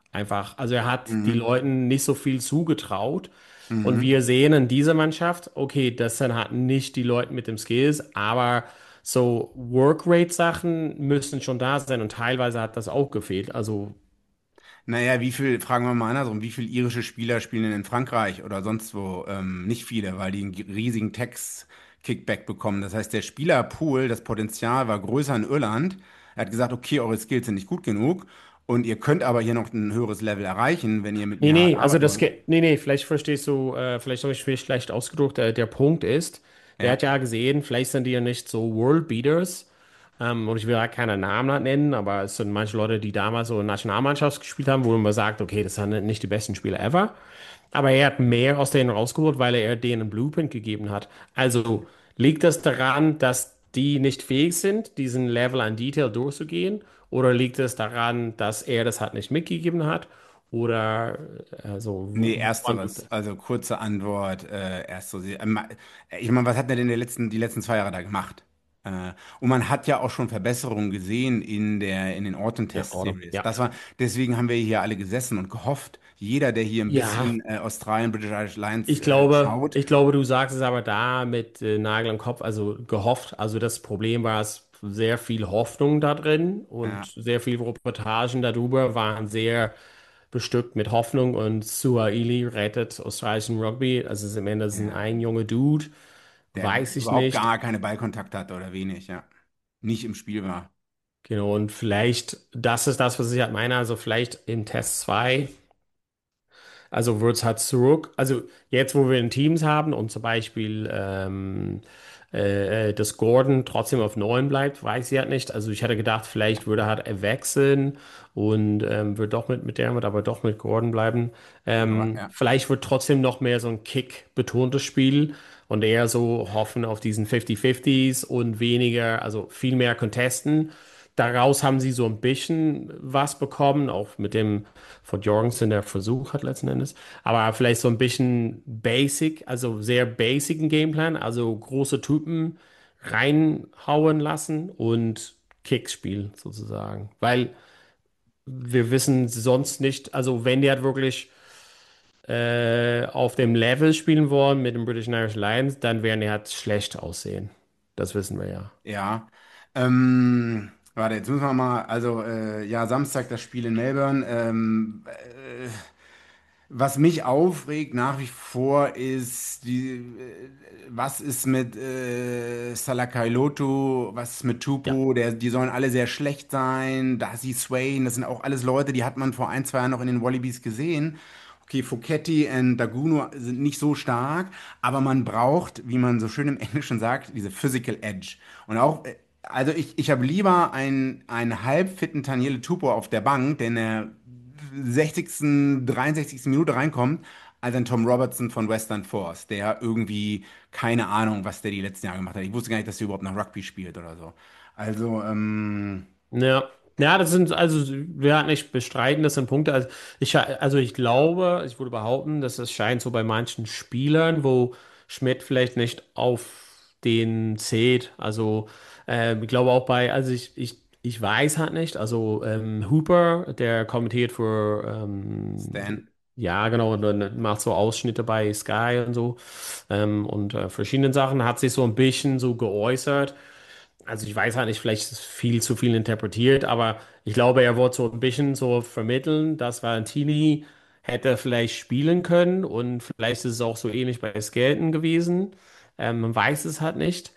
Einfach, also er hat die Mhm. Leuten nicht so viel zugetraut. Und Mhm. wir sehen in dieser Mannschaft, okay, das dann hat nicht die Leute mit dem Skills, aber so Workrate-Sachen müssen schon da sein und teilweise hat das auch gefehlt. Also, Naja, wie viel, fragen wir mal andersrum, wie viele irische Spieler spielen denn in Frankreich oder sonst wo? Ähm, nicht viele, weil die einen riesigen Tax-Kickback bekommen. Das heißt, der Spielerpool, das Potenzial war größer in Irland. Er hat gesagt, okay, eure Skills sind nicht gut genug und ihr könnt aber hier noch ein höheres Level erreichen, wenn ihr mit nee, mir hart nee, also arbeiten das, wollt. ge- nee, nee, vielleicht verstehst du, äh, vielleicht habe ich mich schlecht ausgedrückt. Der, der Punkt ist, er Ja, hat ja gesehen, vielleicht sind die ja nicht so World Beaters. Ähm, und ich will halt keine Namen nennen, aber es sind manche Leute, die damals so Nationalmannschaft gespielt haben, wo man sagt, okay, das sind nicht die besten Spieler ever. Aber er hat mehr aus denen rausgeholt, weil er denen einen Blueprint gegeben hat. Also liegt das daran, dass die nicht fähig sind, diesen Level an Detail durchzugehen? Oder liegt es daran, dass er das halt nicht mitgegeben hat? Oder also, nee, wo- woran liegt ersteres. das? Also kurze Antwort, äh, erst so. sie- ähm, Ich meine, was hat er denn die letzten, die letzten zwei Jahre da gemacht? Äh, und man hat ja auch schon Verbesserungen gesehen in der, in den Autumn Ja, Test oder? Series. Ja. Das war, deswegen haben wir hier alle gesessen und gehofft. Jeder, der hier ein Ja, bisschen äh, Australien, British Irish Lions ich äh, glaube, schaut, ich glaube, du sagst es aber da mit äh, Nagel im Kopf, also gehofft. Also das Problem war es sehr viel Hoffnung da drin und ja, sehr viele Reportagen darüber waren sehr bestückt mit Hoffnung und Suhaili rettet australischen Rugby. Also es ist im Ende ist ein, ja, ein junger Dude, der weiß ich überhaupt nicht. gar keine Ballkontakt hatte oder wenig, ja. Nicht im Spiel war. Genau, und vielleicht, das ist das, was ich halt meine, also vielleicht im Test zwei. Also wird es halt zurück. Also jetzt, wo wir in Teams haben und zum Beispiel ähm, äh, äh, dass Gordon trotzdem auf neun bleibt, weiß ich halt nicht. Also ich hätte gedacht, vielleicht würde er halt wechseln und ähm, wird doch mit, mit Dermot, aber doch mit Gordon bleiben. Aber Ähm, ja, vielleicht wird trotzdem noch mehr so ein Kick-betontes Spiel und eher so hoffen auf diesen fünfzig fünfzig und weniger, also viel mehr Contesten. Daraus haben sie so ein bisschen was bekommen, auch mit dem von Jorgensen, der Versuch hat letzten Endes. Aber vielleicht so ein bisschen basic, also sehr basic Gameplan, also große Typen reinhauen lassen und Kicks spielen sozusagen. Weil wir wissen sonst nicht, also wenn die halt wirklich äh, auf dem Level spielen wollen mit den British and Irish Lions, dann werden die halt schlecht aussehen. Das wissen wir ja. ja. Ähm, warte, jetzt müssen wir mal, also äh, ja, Samstag das Spiel in Melbourne. Ähm, äh, was mich aufregt nach wie vor ist, die, äh, was ist mit äh, Salakailotu, was ist mit Ja. Tupu, der, die sollen alle sehr schlecht sein. Darcy Swain, das sind auch alles Leute, die hat man vor ein, zwei Jahren noch in den Wallabies gesehen. Okay, Fouketti und Daguno sind nicht so stark, aber man braucht, wie man so schön im Englischen sagt, diese Physical Edge. Und auch, äh, also ich, ich habe lieber einen, einen halbfitten Taniele Tupou auf der Bank, der in der sechzigsten., dreiundsechzigsten. Minute reinkommt, als ein Tom Robertson von Western Force, der irgendwie, keine Ahnung, was der die letzten Jahre gemacht hat. Ich wusste gar nicht, dass der überhaupt noch Rugby spielt oder so. Also, ähm, Ja. Ja, das sind, also, wir hatten nicht bestreiten, das sind Punkte. Also ich, also ich glaube, ich würde behaupten, dass es scheint so bei manchen Spielern, wo Schmidt vielleicht nicht auf den zählt. Also, ähm, ich glaube auch bei, also ich, ich, ich weiß halt nicht, also ähm, Hooper, der kommentiert für, ähm, Stan. ja, genau, und dann macht so Ausschnitte bei Sky und so ähm, und äh, verschiedenen Sachen, hat sich so ein bisschen so geäußert. Also ich weiß halt nicht, vielleicht ist es viel zu viel interpretiert, aber ich glaube, er wollte so ein bisschen so vermitteln, dass Valentini hätte vielleicht spielen können und vielleicht ist es auch so ähnlich bei Skelton gewesen. Ähm, man weiß es halt nicht.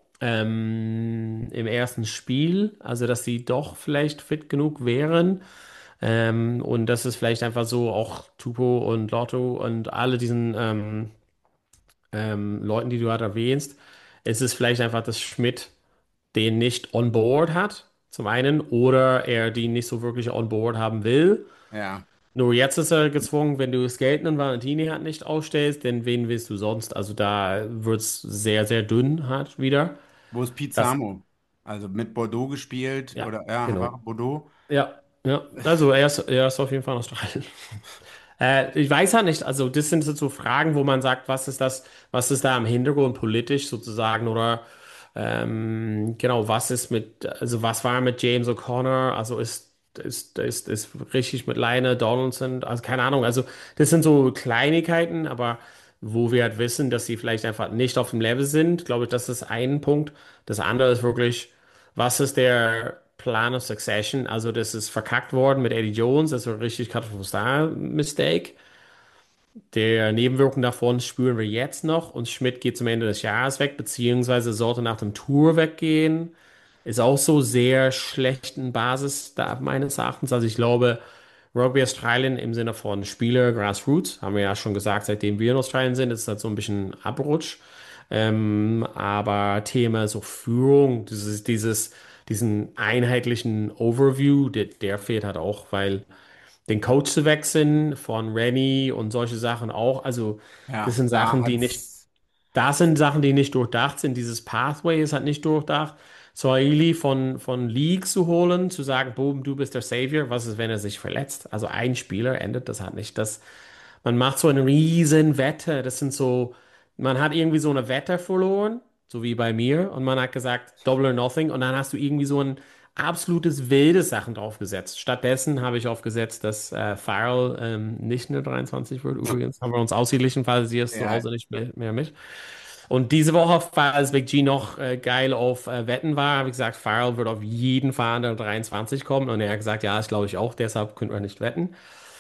Ähm, im ersten Spiel, also dass sie doch vielleicht fit genug wären. Ähm, und das ist vielleicht einfach so auch Tupo und Lotto und alle diesen ähm, ähm, Leuten, die du gerade erwähnst. Es ist vielleicht einfach, dass Schmidt den nicht on board hat, zum einen, oder er die nicht so wirklich on board haben will. Ja. Nur jetzt ist er gezwungen, wenn du Skelton und Valentini halt nicht aufstellst, denn wen willst du sonst? Also da wird es sehr, sehr dünn halt wieder. Wo ist Pete Das, Samo? Also mit Bordeaux gespielt ja, oder ja, genau. war Bordeaux? Ja, ja. Also er ist, er ist auf jeden Fall in Australien. Äh, ich weiß ja nicht, also das sind so Fragen, wo man sagt, was ist das, was ist da im Hintergrund politisch sozusagen oder ähm, genau, was ist mit, also was war mit James O'Connor? Also ist ist, ist, ist richtig mit Leine, Donaldson, also keine Ahnung. Also das sind so Kleinigkeiten, aber wo wir halt wissen, dass sie vielleicht einfach nicht auf dem Level sind, glaube ich, das ist ein Punkt. Das andere ist wirklich, was ist der Plan of Succession? Also das ist verkackt worden mit Eddie Jones, das war ein richtig katastrophal Mistake. Der Nebenwirkung davon spüren wir jetzt noch und Schmidt geht zum Ende des Jahres weg, beziehungsweise sollte nach dem Tour weggehen. Ist auch so sehr schlechten Basis da meines Erachtens. Also ich glaube, Rugby Australien im Sinne von Spieler, Grassroots, haben wir ja schon gesagt, seitdem wir in Australien sind, ist das so ein bisschen Abrutsch. Ähm, aber Thema so Führung, dieses, dieses, diesen einheitlichen Overview, der, der fehlt halt auch, weil den Coach zu wechseln von Rennie und solche Sachen auch. Also, das Ja, sind da Sachen, die nicht, hat's. das sind Sachen, die nicht durchdacht sind. Dieses Pathway ist halt nicht durchdacht. Swahili von, von League zu holen, zu sagen, boom, du bist der Savior. Was ist, wenn er sich verletzt? Also, ein Spieler endet das halt nicht. Das, man macht so eine riesen Wette. Das sind so, man hat irgendwie so eine Wette verloren, so wie bei mir, und man hat gesagt, Double or Nothing, und dann hast du irgendwie so ein absolutes wildes Sachen draufgesetzt. Stattdessen habe ich aufgesetzt, dass äh, Farrell ähm, nicht eine dreiundzwanzig wird. Übrigens haben wir uns ausgeglichen, falls sie es zu Ja, Hause nicht mehr, mehr mit. Und diese Woche, falls Big G noch äh, geil auf äh, Wetten war, habe ich gesagt, Farrell wird auf jeden Fall an der dreiundzwanzig kommen. Und er hat gesagt, ja, das glaube ich auch, deshalb können wir nicht wetten.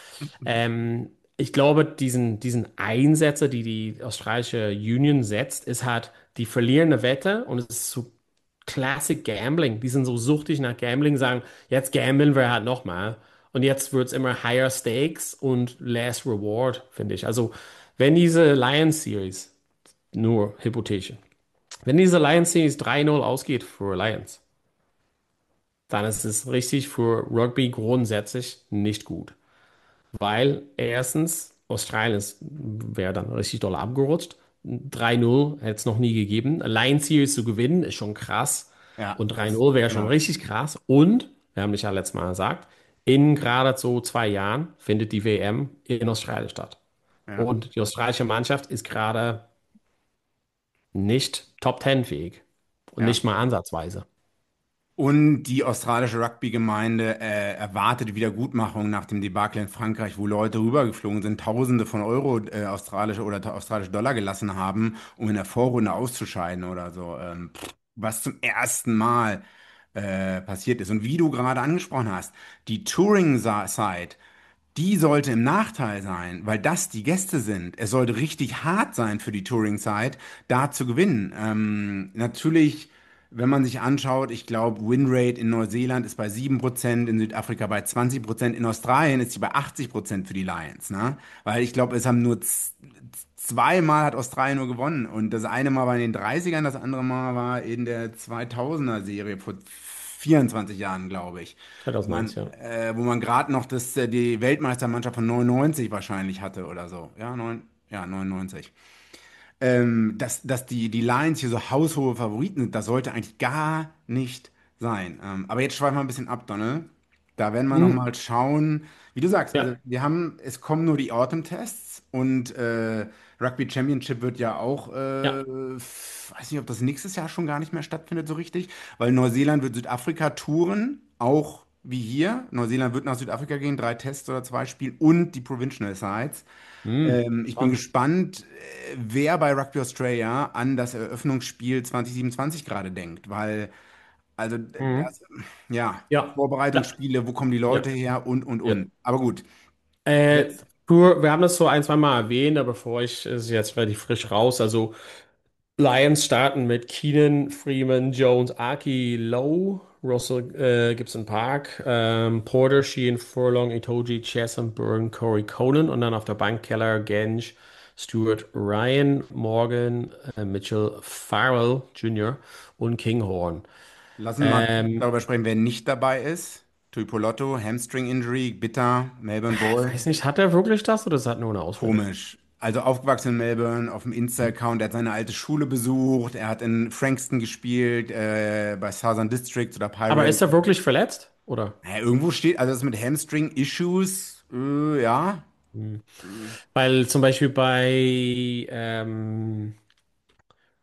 Ähm, ich glaube, diesen, diesen Einsätze, die die australische Union setzt, ist halt, die verlieren eine Wette und es ist so Classic Gambling. Die sind so süchtig nach Gambling, sagen, jetzt gamblen wir halt nochmal. Und jetzt wird es immer higher stakes und less reward, finde ich. Also, wenn diese Lions Series, nur hypothetisch, wenn diese Lions Series drei null ausgeht für Lions, dann ist es richtig für Rugby grundsätzlich nicht gut. Weil erstens, Australien wäre dann richtig doll abgerutscht. drei null hätte es noch nie gegeben. Line Series zu gewinnen ist schon krass. ja, Und drei das, null wäre schon genau. richtig krass. Und, wir haben dich ja letztes Mal gesagt, in gerade so zwei Jahren findet die W M in Australien statt. Ja. Und die australische Mannschaft ist gerade nicht Top Ten fähig. Und Ja. nicht mal ansatzweise. Und die australische Rugby-Gemeinde äh, erwartet Wiedergutmachung nach dem Debakel in Frankreich, wo Leute rübergeflogen sind, Tausende von Euro äh, australische oder ta- australische Dollar gelassen haben, um in der Vorrunde auszuscheiden oder so. Ähm, pff, was zum ersten Mal äh, passiert ist. Und wie du gerade angesprochen hast, die Touring-Side, die sollte im Nachteil sein, weil das die Gäste sind. Es sollte richtig hart sein für die Touring-Side, da zu gewinnen. Ähm, natürlich, wenn man sich anschaut, ich glaube, Winrate in Neuseeland ist bei sieben Prozent, in Südafrika bei zwanzig Prozent, in Australien ist sie bei achtzig Prozent für die Lions, ne? Weil ich glaube, es haben nur z- zweimal hat Australien nur gewonnen. Und das eine Mal war in den Dreißigern, das andere Mal war in der zweitausender-Serie vor vierundzwanzig Jahren, glaube ich. Wo man, zweitausendeins, ja. äh, wo man gerade noch das, äh, die Weltmeistermannschaft von neunundneunzig wahrscheinlich hatte oder so. Ja, neun, ja, neunundneunzig. Ähm, dass, dass die, die Lions hier so haushohe Favoriten sind, das sollte eigentlich gar nicht sein. Ähm, aber jetzt schweifen wir ein bisschen ab, Donald. Da werden wir Hm, nochmal schauen. Wie du sagst, also ja, wir haben, es kommen nur die Autumn-Tests und äh, Rugby Championship wird ja auch, äh, ja. f- weiß nicht, ob das nächstes Jahr schon gar nicht mehr stattfindet so richtig, weil Neuseeland wird Südafrika touren, auch wie hier. Neuseeland wird nach Südafrika gehen, drei Tests oder zwei spielen und die Provincial Sides. Hm, Ähm, ich bin spannend. gespannt, äh, wer bei Rugby Australia an das Eröffnungsspiel zwanzig siebenundzwanzig gerade denkt, weil, also, Mhm. das, ja, Ja, da, Vorbereitungsspiele, wo kommen die ja, Leute her und, und, ja. und. Aber gut, Äh, jetzt nur, wir haben das so ein, zwei Mal erwähnt, aber bevor ich ist jetzt relativ frisch raus. Also Lions starten mit Keenan, Freeman, Jones, Aki, Lowe, Russell, äh, Gibson Park, ähm, Porter, Sheehan, Furlong, Itoji, Chesham, Byrne, Corey Conan und dann auf der Bank Keller, Genge, Stewart, Ryan, Morgan, äh, Mitchell, Farrell Junior und Kinghorn. lassen wir mal Ähm, darüber sprechen, wer nicht dabei ist. Tuipoloto, Hamstring Injury, bitter, Melbourne ich Boy. weiß nicht, hat er wirklich das oder ist das nur eine Ausrede? Komisch. Also aufgewachsen in Melbourne, auf dem Insta-Account, er hat seine alte Schule besucht, er hat in Frankston gespielt, äh, bei Southern Districts oder Aber ist Pirates. er wirklich verletzt? Oder? Naja, irgendwo steht, also das mit Hamstring-Issues, äh, ja. Hm. Weil zum Beispiel bei ähm,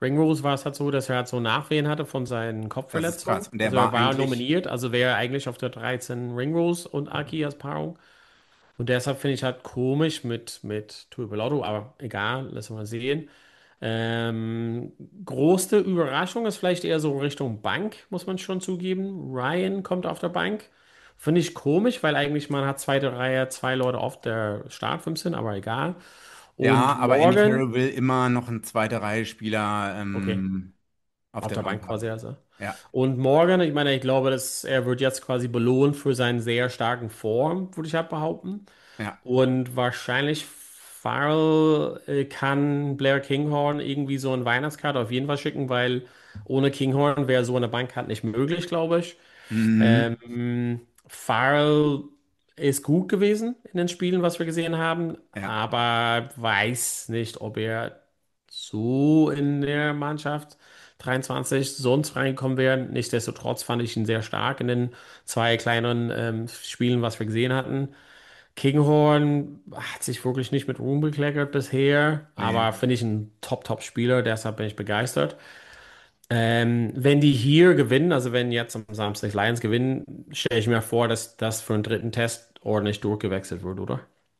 Ringrules war es halt so, dass er halt so Nachwehen hatte von seinen Das ist Kopfverletzungen. krass. Und der Also er war war eigentlich, nominiert, also wäre er eigentlich auf der dreizehn Ringrules und Aki als Paarung. Und deshalb finde ich halt komisch mit, mit Tuibolotto, aber egal, lassen wir mal sehen. Ähm, größte Überraschung ist vielleicht eher so Richtung Bank, muss man schon zugeben. Ryan kommt auf der Bank. Finde ich komisch, weil eigentlich man hat zweite Reihe, zwei Leute auf der Startfünf sind, aber egal. ja, Und aber Andy Morgan, Carroll will immer noch einen zweite Reihe Spieler okay, ähm, auf auf der der Bank Bank quasi haben. also. Ja, Und Morgan, ich meine, ich glaube, dass er wird jetzt quasi belohnt für seinen sehr starken Form, würde ich halt behaupten. ja, Und wahrscheinlich Farrell äh, kann Blair Kinghorn irgendwie so eine Weihnachtskarte auf jeden Fall schicken, weil ohne Kinghorn wäre so eine Bank halt nicht möglich, glaube ich. mhm. Ähm, Farrell ist gut gewesen in den Spielen, was wir gesehen haben, Ja. aber weiß nicht, ob er so in der Mannschaft dreiundzwanzig sonst reingekommen wäre. Nichtsdestotrotz fand ich ihn sehr stark in den zwei kleineren ähm, Spielen, was wir gesehen hatten. Kinghorn hat sich wirklich nicht mit Ruhm bekleckert bisher, Nee. aber finde ich ein Top-Top-Spieler, deshalb bin ich begeistert. Ähm, wenn die hier gewinnen, also wenn jetzt am Samstag Lions gewinnen, stelle ich mir vor, dass das für einen dritten Test ordentlich durchgewechselt wird, oder?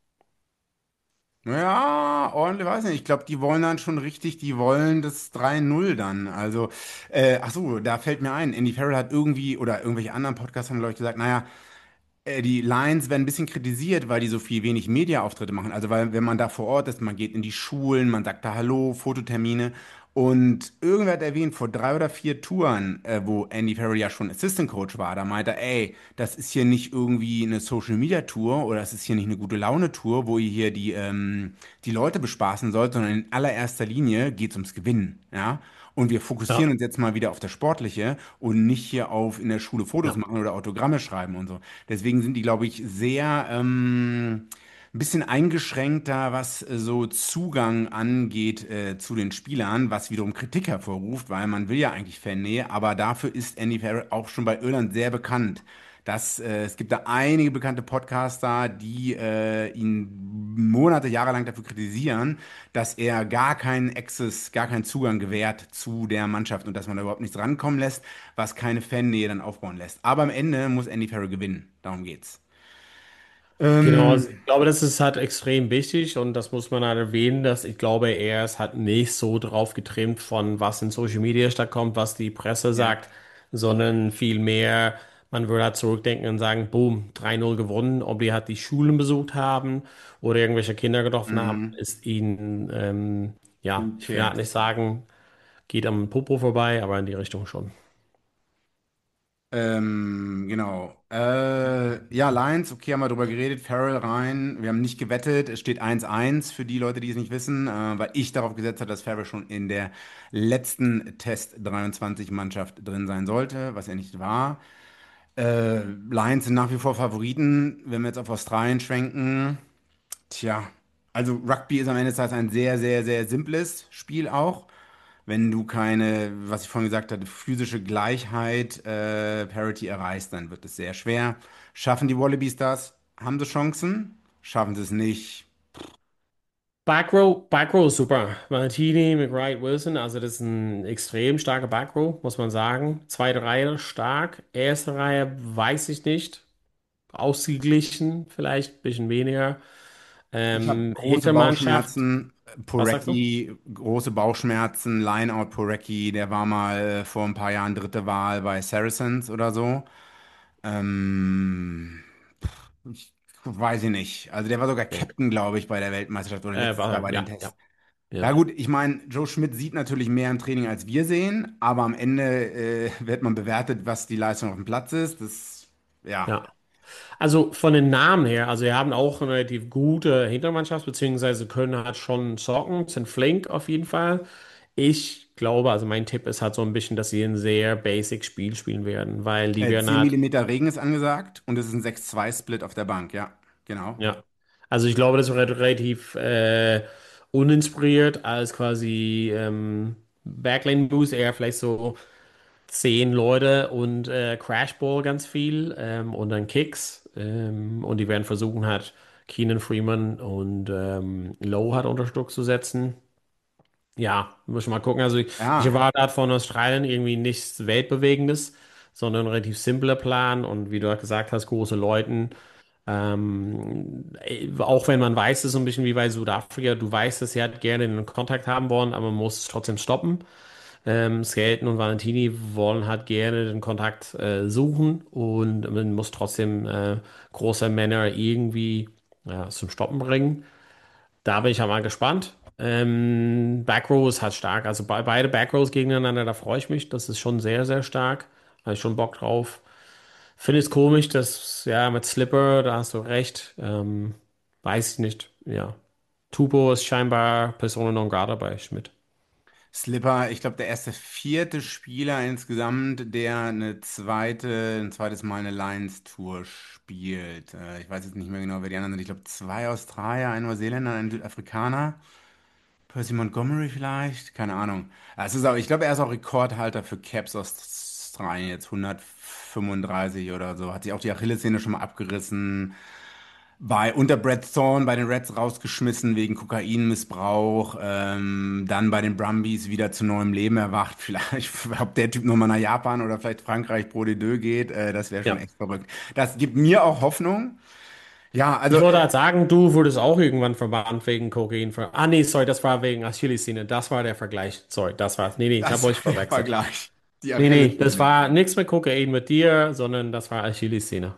Ja, ordentlich, weiß nicht. Ich glaube, die wollen dann schon richtig, die wollen das drei null dann. Also, äh, ach so, da fällt mir ein, Andy Farrell hat irgendwie, oder irgendwelche anderen Podcasts haben, glaube ich, gesagt, naja, äh, die Lions werden ein bisschen kritisiert, weil die so viel wenig Media-Auftritte machen. Also, weil, wenn man da vor Ort ist, man geht in die Schulen, man sagt da Hallo, Fototermine. Und irgendwer hat erwähnt, vor drei oder vier Touren, äh, wo Andy Farrell ja schon Assistant Coach war, da meinte er, ey, das ist hier nicht irgendwie eine Social Media Tour oder das ist hier nicht eine gute Laune Tour, wo ihr hier die, ähm, die Leute bespaßen sollt, sondern in allererster Linie geht es ums Gewinnen, ja. Und wir fokussieren Ja, uns jetzt mal wieder auf das Sportliche und nicht hier auf in der Schule Fotos ja. machen oder Autogramme schreiben und so. Deswegen sind die, glaube ich, sehr ähm, ein bisschen eingeschränkter, was äh, so Zugang angeht äh, zu den Spielern, was wiederum Kritik hervorruft, weil man will ja eigentlich Fannähe, aber dafür ist Andy Farrell auch schon bei Irland sehr bekannt. Das, äh, es gibt da einige bekannte Podcaster, die äh, ihn Monate, Jahre lang dafür kritisieren, dass er gar keinen Access, gar keinen Zugang gewährt zu der Mannschaft und dass man da überhaupt nichts rankommen lässt, was keine Fannähe dann aufbauen lässt. Aber am Ende muss Andy Farrell gewinnen. Darum geht's. Genau, also Ähm, ich glaube, das ist halt extrem wichtig und das muss man halt erwähnen, dass ich glaube, er ist halt nicht so drauf getrimmt von was in Social Media stattkommt, was die Presse ja. sagt, sondern vielmehr, man würde halt zurückdenken und sagen, boom, drei null gewonnen, ob die halt die Schulen besucht haben oder irgendwelche Kinder getroffen haben, Mhm. ist ihnen, ähm, ja, Who ich will halt cares? nicht sagen, geht am Popo vorbei, aber in die Richtung schon. Ähm, genau. Äh, ja, Lions, okay, haben wir drüber geredet. Farrell rein. Wir haben nicht gewettet. Es steht eins eins für die Leute, die es nicht wissen, äh, weil ich darauf gesetzt habe, dass Farrell schon in der letzten Test dreiundzwanzig-Mannschaft drin sein sollte, was er nicht war. Äh, Lions sind nach wie vor Favoriten. Wenn wir jetzt auf Australien schwenken, tja, also Rugby ist am Ende des Tages ein sehr, sehr, sehr simples Spiel auch. Wenn du keine, was ich vorhin gesagt hatte, physische Gleichheit, äh, Parity erreichst, dann wird es sehr schwer. Schaffen die Wallabies das? Haben sie Chancen? Schaffen sie es nicht? Backrow, Backrow ist super. Martini, McWright, Wilson, also das ist ein extrem starker Backrow, muss man sagen. Zweite Reihe stark, erste Reihe weiß ich nicht. Ausgeglichen, vielleicht ein bisschen weniger. Ich habe Ähm, große Hintermannschaft, Bauchschmerzen. was sagst du? Porecki, große Bauchschmerzen. Lineout Porecki, der war mal äh, vor ein paar Jahren dritte Wahl bei Saracens oder so. Ähm, ich weiß ich nicht. Also der war sogar Nee. Captain, glaube ich, bei der Weltmeisterschaft oder Äh, letztes Jahr war, bei den ja, ja, Tests. Ja ja, gut, ich meine, Joe Schmidt sieht natürlich mehr im Training, als wir sehen, aber am Ende äh, wird man bewertet, was die Leistung auf dem Platz ist. Das, ja, ja. Also von den Namen her, also wir haben auch eine relativ gute Hintermannschaft, beziehungsweise können halt schon zocken, sind flink auf jeden Fall. Ich glaube, also mein Tipp ist halt so ein bisschen, dass sie ein sehr basic Spiel spielen werden, weil die äh, werden zehn halt, Millimeter Regen ist angesagt und es ist ein sechs zwei Split auf der Bank, ja, genau. ja, also ich glaube, das wird relativ äh, uninspiriert als quasi ähm, Backlane Boost, eher vielleicht so zehn Leute und äh, Crashball ganz viel ähm, und dann Kicks ähm, und die werden versuchen halt Keenan Freeman und ähm, Lowe hat unter Druck zu setzen. Ja, muss ich mal gucken. Also ich, ich Ja, erwarte halt von Australien irgendwie nichts Weltbewegendes, sondern einen relativ simpler Plan und wie du halt gesagt hast, große Leuten. Ähm, äh, auch wenn man weiß, es ist so ein bisschen wie bei Südafrika, du weißt, dass sie halt gerne den Kontakt haben wollen, aber man muss es trotzdem stoppen. Ähm, Skelton und Valentini wollen halt gerne den Kontakt äh, suchen und man muss trotzdem äh, große Männer irgendwie ja, zum Stoppen bringen. Da bin ich ja mal gespannt. Ähm, Backrow ist halt stark. Also be beide Backrows gegeneinander, da freue ich mich. Das ist schon sehr, sehr stark. Habe ich schon Bock drauf. Finde es komisch, dass, ja, mit Slipper, da hast du recht. Ähm, weiß ich nicht. Ja. Tupo ist scheinbar Persona non grata bei Schmidt. Slipper, ich glaube, der erste vierte Spieler insgesamt, der eine zweite, ein zweites Mal eine Lions Tour spielt. Äh, ich weiß jetzt nicht mehr genau, wer die anderen sind. Ich glaube, zwei Australier, ein Neuseeländer, ein Südafrikaner. Percy Montgomery vielleicht? Keine Ahnung. Ja, es ist auch, ich glaube, er ist auch Rekordhalter für Caps Australien, jetzt hundertfünfunddreißig oder so. Hat sich auch die Achillessehne schon mal abgerissen. Bei unter Brett Thorne bei den Reds rausgeschmissen wegen Kokainmissbrauch, ähm, dann bei den Brumbies wieder zu neuem Leben erwacht. Vielleicht, ob der Typ nochmal nach Japan oder vielleicht Frankreich Pro de Deux geht, äh, das wäre schon Ja. echt verrückt. Das gibt mir auch Hoffnung. Ja, Ich also wollte halt sagen, du wurdest auch irgendwann verbannt wegen Kokain. Ah, nee, sorry, das war wegen Achillessehne. Das war der Vergleich. Sorry, das war's. Nee, nee, ich habe das euch war der verwechselt. Vergleich. Die Nee, nee, das Achillessehne. war nichts mit Kokain mit dir, sondern das war Achillessehne.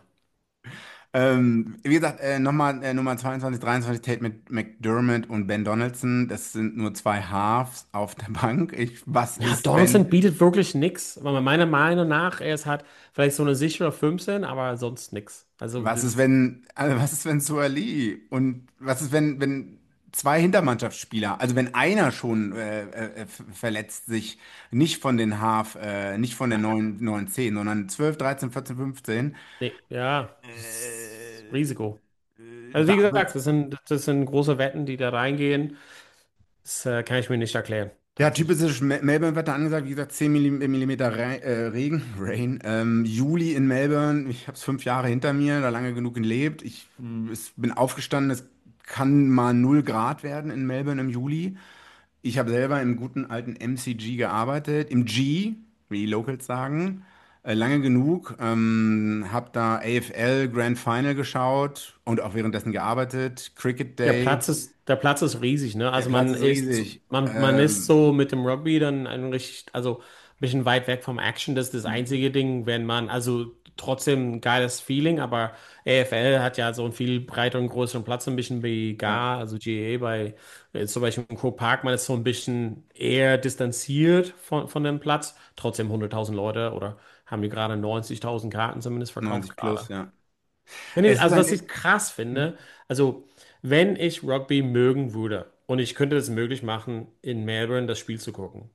Ähm, wie gesagt, äh, nochmal äh, Nummer zweiundzwanzig, dreiundzwanzig Tate mit McDermott und Ben Donaldson. Das sind nur zwei Halves auf der Bank. Ich, was Ja, ist, wenn, Donaldson bietet wirklich nix. Aber meiner Meinung nach, er ist halt vielleicht so eine sichere fünfzehn, aber sonst nix. Also was ist, das, wenn, also was ist, wenn Suali und was ist, wenn, wenn zwei Hintermannschaftsspieler, also wenn einer schon äh, äh, f- verletzt sich, nicht von den Half, äh, nicht von der ja, neun, neun, zehn, sondern zwölf, dreizehn, vierzehn, fünfzehn, nee, ja, das ist äh, Risiko. äh, Also wie da gesagt, wird das sind, das sind große Wetten, die da reingehen. Das äh, kann ich mir nicht erklären, Ja, tatsächlich. typisches Me- Melbourne-Wetter angesagt, wie gesagt, zehn Millimeter Re äh, Regen, Rain. Ähm, Juli in Melbourne, ich habe es fünf Jahre hinter mir, da lange genug gelebt. Ich äh, es bin aufgestanden, es kann mal null Grad werden in Melbourne im Juli. Ich habe selber im guten alten M C G gearbeitet, im G, wie die Locals sagen, äh, lange genug. Ähm, habe da A F L Grand Final geschaut und auch währenddessen gearbeitet. Cricket Der Day, Platz ist, der Platz ist riesig, ne? der Also Platz man ist ist, riesig. man, man ist Ähm, so mit dem Rugby dann ein richtig, also ein bisschen weit weg vom Action. Das ist das einzige Ding, wenn man, also trotzdem ein geiles Feeling, aber A F L hat ja so einen viel breiteren, größeren Platz, ein bisschen wie ja. G A, also G A A bei, jetzt zum Beispiel im Croke Park, man ist so ein bisschen eher distanziert von, von dem Platz. Trotzdem hunderttausend Leute oder haben die gerade neunzigtausend Karten zumindest verkauft neunzig plus, gerade. ja. Wenn ich, Es ist also was ein, ich krass finde, also wenn ich Rugby mögen würde und ich könnte es möglich machen, in Melbourne das Spiel zu gucken,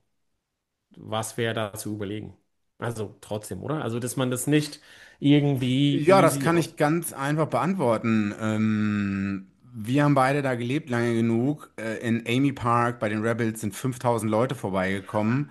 was wäre da zu überlegen? Also trotzdem, oder? Also dass man das nicht irgendwie ja, das easy kann aus. ich ganz einfach beantworten. Ähm, wir haben beide da gelebt, lange genug. Äh, in Amy Park bei den Rebels sind fünftausend Leute vorbeigekommen.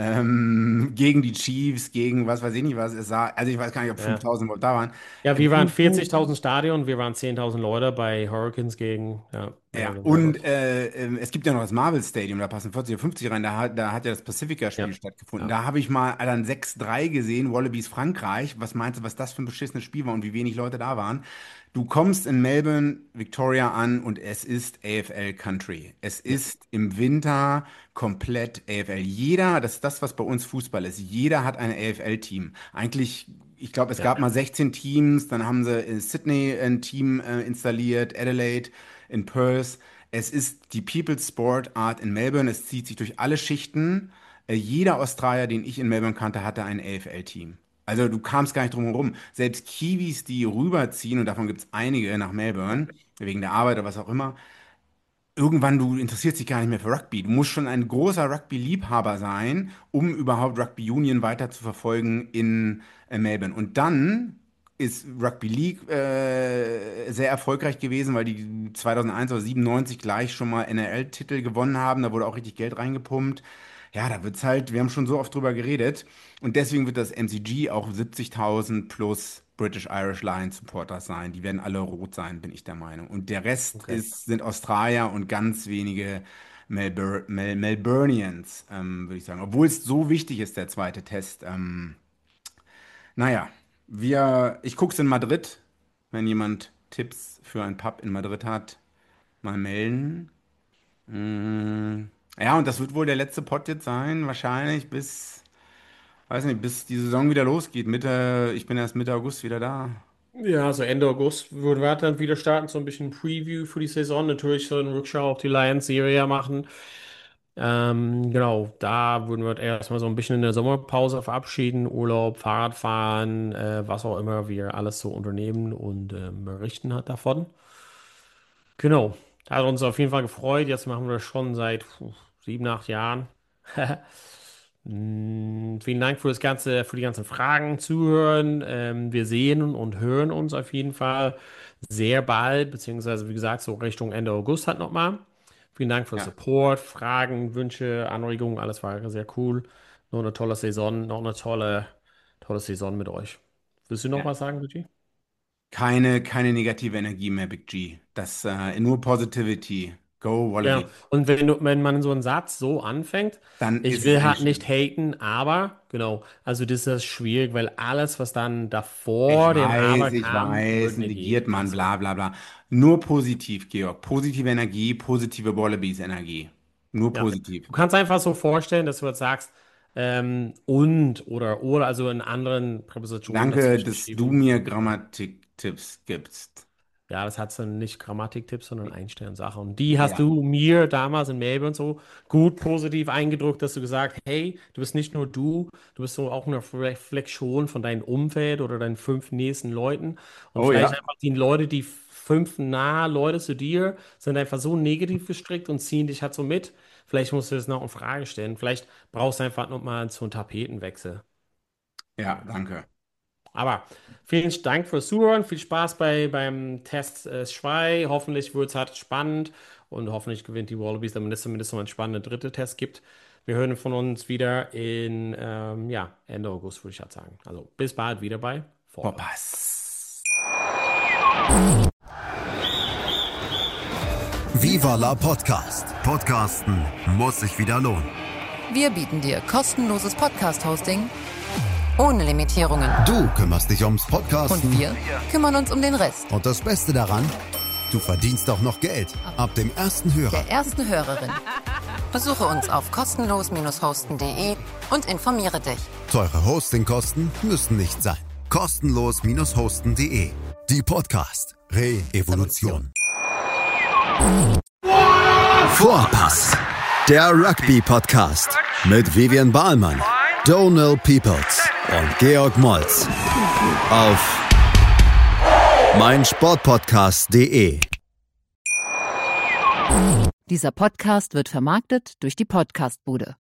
Ähm, gegen die Chiefs, gegen was weiß ich nicht was. Es sah, also ich weiß gar nicht, ob Ja, fünftausend da waren. ja, Äh, wir waren Du, du, vierzigtausend Stadion, wir waren zehntausend Leute bei Hurricanes gegen ja, Ja, Melbourne und Rebels. äh, ähm, es gibt ja noch das Marvel Stadium, da passen vierzig oder fünfzig rein, da hat, da hat ja das Ja, Pacifica-Spiel stattgefunden. ja. Da habe ich mal dann sechs drei gesehen, Wallabies Frankreich. Was meinst du, was das für ein beschissenes Spiel war und wie wenig Leute da waren? Du kommst in Melbourne, Victoria an und es ist A F L Country. Es Ja, ist im Winter komplett A F L. Jeder, das ist das, was bei uns Fußball ist, jeder hat ein A F L-Team. Eigentlich, ich glaube, es ja, gab mal sechzehn Teams, dann haben sie in Sydney ein Team äh, installiert, Adelaide in Perth. Es ist die People's Sport Art in Melbourne. Es zieht sich durch alle Schichten. Äh, jeder Australier, den ich in Melbourne kannte, hatte ein A F L-Team. Also du kamst gar nicht drum herum. Selbst Kiwis, die rüberziehen, und davon gibt es einige nach ja, Melbourne, wegen der Arbeit oder was auch immer, irgendwann, du interessierst dich gar nicht mehr für Rugby. Du musst schon ein großer Rugby-Liebhaber sein, um überhaupt Rugby Union weiter zu verfolgen in äh, Melbourne. Und dann ist Rugby League äh, sehr erfolgreich gewesen, weil die zweitausendeins oder siebenundneunzig gleich schon mal N R L-Titel gewonnen haben. Da wurde auch richtig Geld reingepumpt. Ja, da wird's halt, wir haben schon so oft drüber geredet. Und deswegen wird das M C G auch siebzigtausend plus British Irish Lions Supporters sein. Die werden alle rot sein, bin ich der Meinung. Und der Rest okay. ist, sind Australier und ganz wenige Melbour Mel Melburnians, ähm, würde ich sagen. Obwohl es so wichtig ist, der zweite Test. Ähm, naja, wir, ich gucke es in Madrid. Wenn jemand Tipps für einen Pub in Madrid hat, mal melden. Mm, ja, und das wird wohl der letzte Pod jetzt sein, wahrscheinlich bis, weiß nicht, bis die Saison wieder losgeht. Mitte, ich bin erst Mitte August wieder da. Ja, also Ende August würden wir dann wieder starten, so ein bisschen Preview für die Saison. Natürlich so eine Rückschau auf die Lions-Serie machen. Ähm, genau, da würden wir erstmal so ein bisschen in der Sommerpause verabschieden, Urlaub, Fahrradfahren, äh, was auch immer wir alles so unternehmen und ähm, berichten hat davon. Genau, hat uns auf jeden Fall gefreut. Jetzt machen wir das schon seit puh, sieben, acht Jahren. Mm, Vielen Dank für das ganze, für die ganzen Fragen, Zuhören. Ähm, wir sehen und hören uns auf jeden Fall sehr bald, beziehungsweise wie gesagt, so Richtung Ende August halt nochmal. Vielen Dank für den Ja, Support, Fragen, Wünsche, Anregungen, alles war sehr cool. Noch eine tolle Saison, noch eine tolle, tolle Saison mit euch. Willst du noch ja. was sagen, Luigi? Keine, keine negative Energie mehr, Big G. Das, äh, nur Positivity. Go Ja, Wallaby. und wenn du, wenn man so einen Satz so anfängt, Dann ich ist es will eigentlich halt nicht schlimm. haten, aber, genau, also das ist schwierig, weil alles, was dann Ich davor dem weiß, Aber ich kam, weiß, wird negiert negiert. man, Also, bla bla bla. Nur positiv, Georg. Positive Energie, positive Wallabies-Energie. Nur ja. positiv. Du kannst einfach so vorstellen, dass du jetzt sagst, ähm, und oder oder, also in anderen Präpositionen Danke, dazwischen dass du schieben. mir Und genau. Grammatik-Tipps gibst. Ja, das hat dann nicht Grammatik-Tipps, sondern Einstellungssache. Und die hast Ja. du mir damals in Melbourne so gut positiv eingedrückt, dass du gesagt, hey, du bist nicht nur du, du bist so auch eine Reflexion von deinem Umfeld oder deinen fünf nächsten Leuten. Und Oh vielleicht ja. einfach die Leute, die fünf nahe Leute zu dir, sind einfach so negativ gestrickt und ziehen dich halt so mit. Vielleicht musst du das noch in Frage stellen. Vielleicht brauchst du einfach nochmal so einen Tapetenwechsel. Ja, danke. Aber vielen Dank fürs Zuhören. Viel Spaß bei, beim Test äh, zwei. Hoffentlich wird es halt spannend und hoffentlich gewinnt die Wallabies, damit es zumindest noch einen spannenden dritten Test gibt. Wir hören von uns wieder in ähm, ja, Ende August, würde ich halt sagen. Also bis bald wieder bei Vorpass. Vorpass. Viva la Podcast. Podcasten muss sich wieder lohnen. Wir bieten dir kostenloses Podcast-Hosting ohne Limitierungen. Du kümmerst dich ums Und Podcasten. wir kümmern uns um den Rest. Und das Beste daran, du verdienst auch noch Geld. Ab dem ersten Hörer. Der ersten Hörerin. Besuche uns auf kostenlos hosten punkt de und informiere dich. Teure Hostingkosten müssen nicht sein. kostenlos hosten punkt de. Die Podcast Re-Evolution. Vorpass. Der Rugby-Podcast mit Vivian Bahlmann, Donald Peoples und Georg Moltz auf meinsportpodcast punkt de. Dieser Podcast wird vermarktet durch die Podcastbude.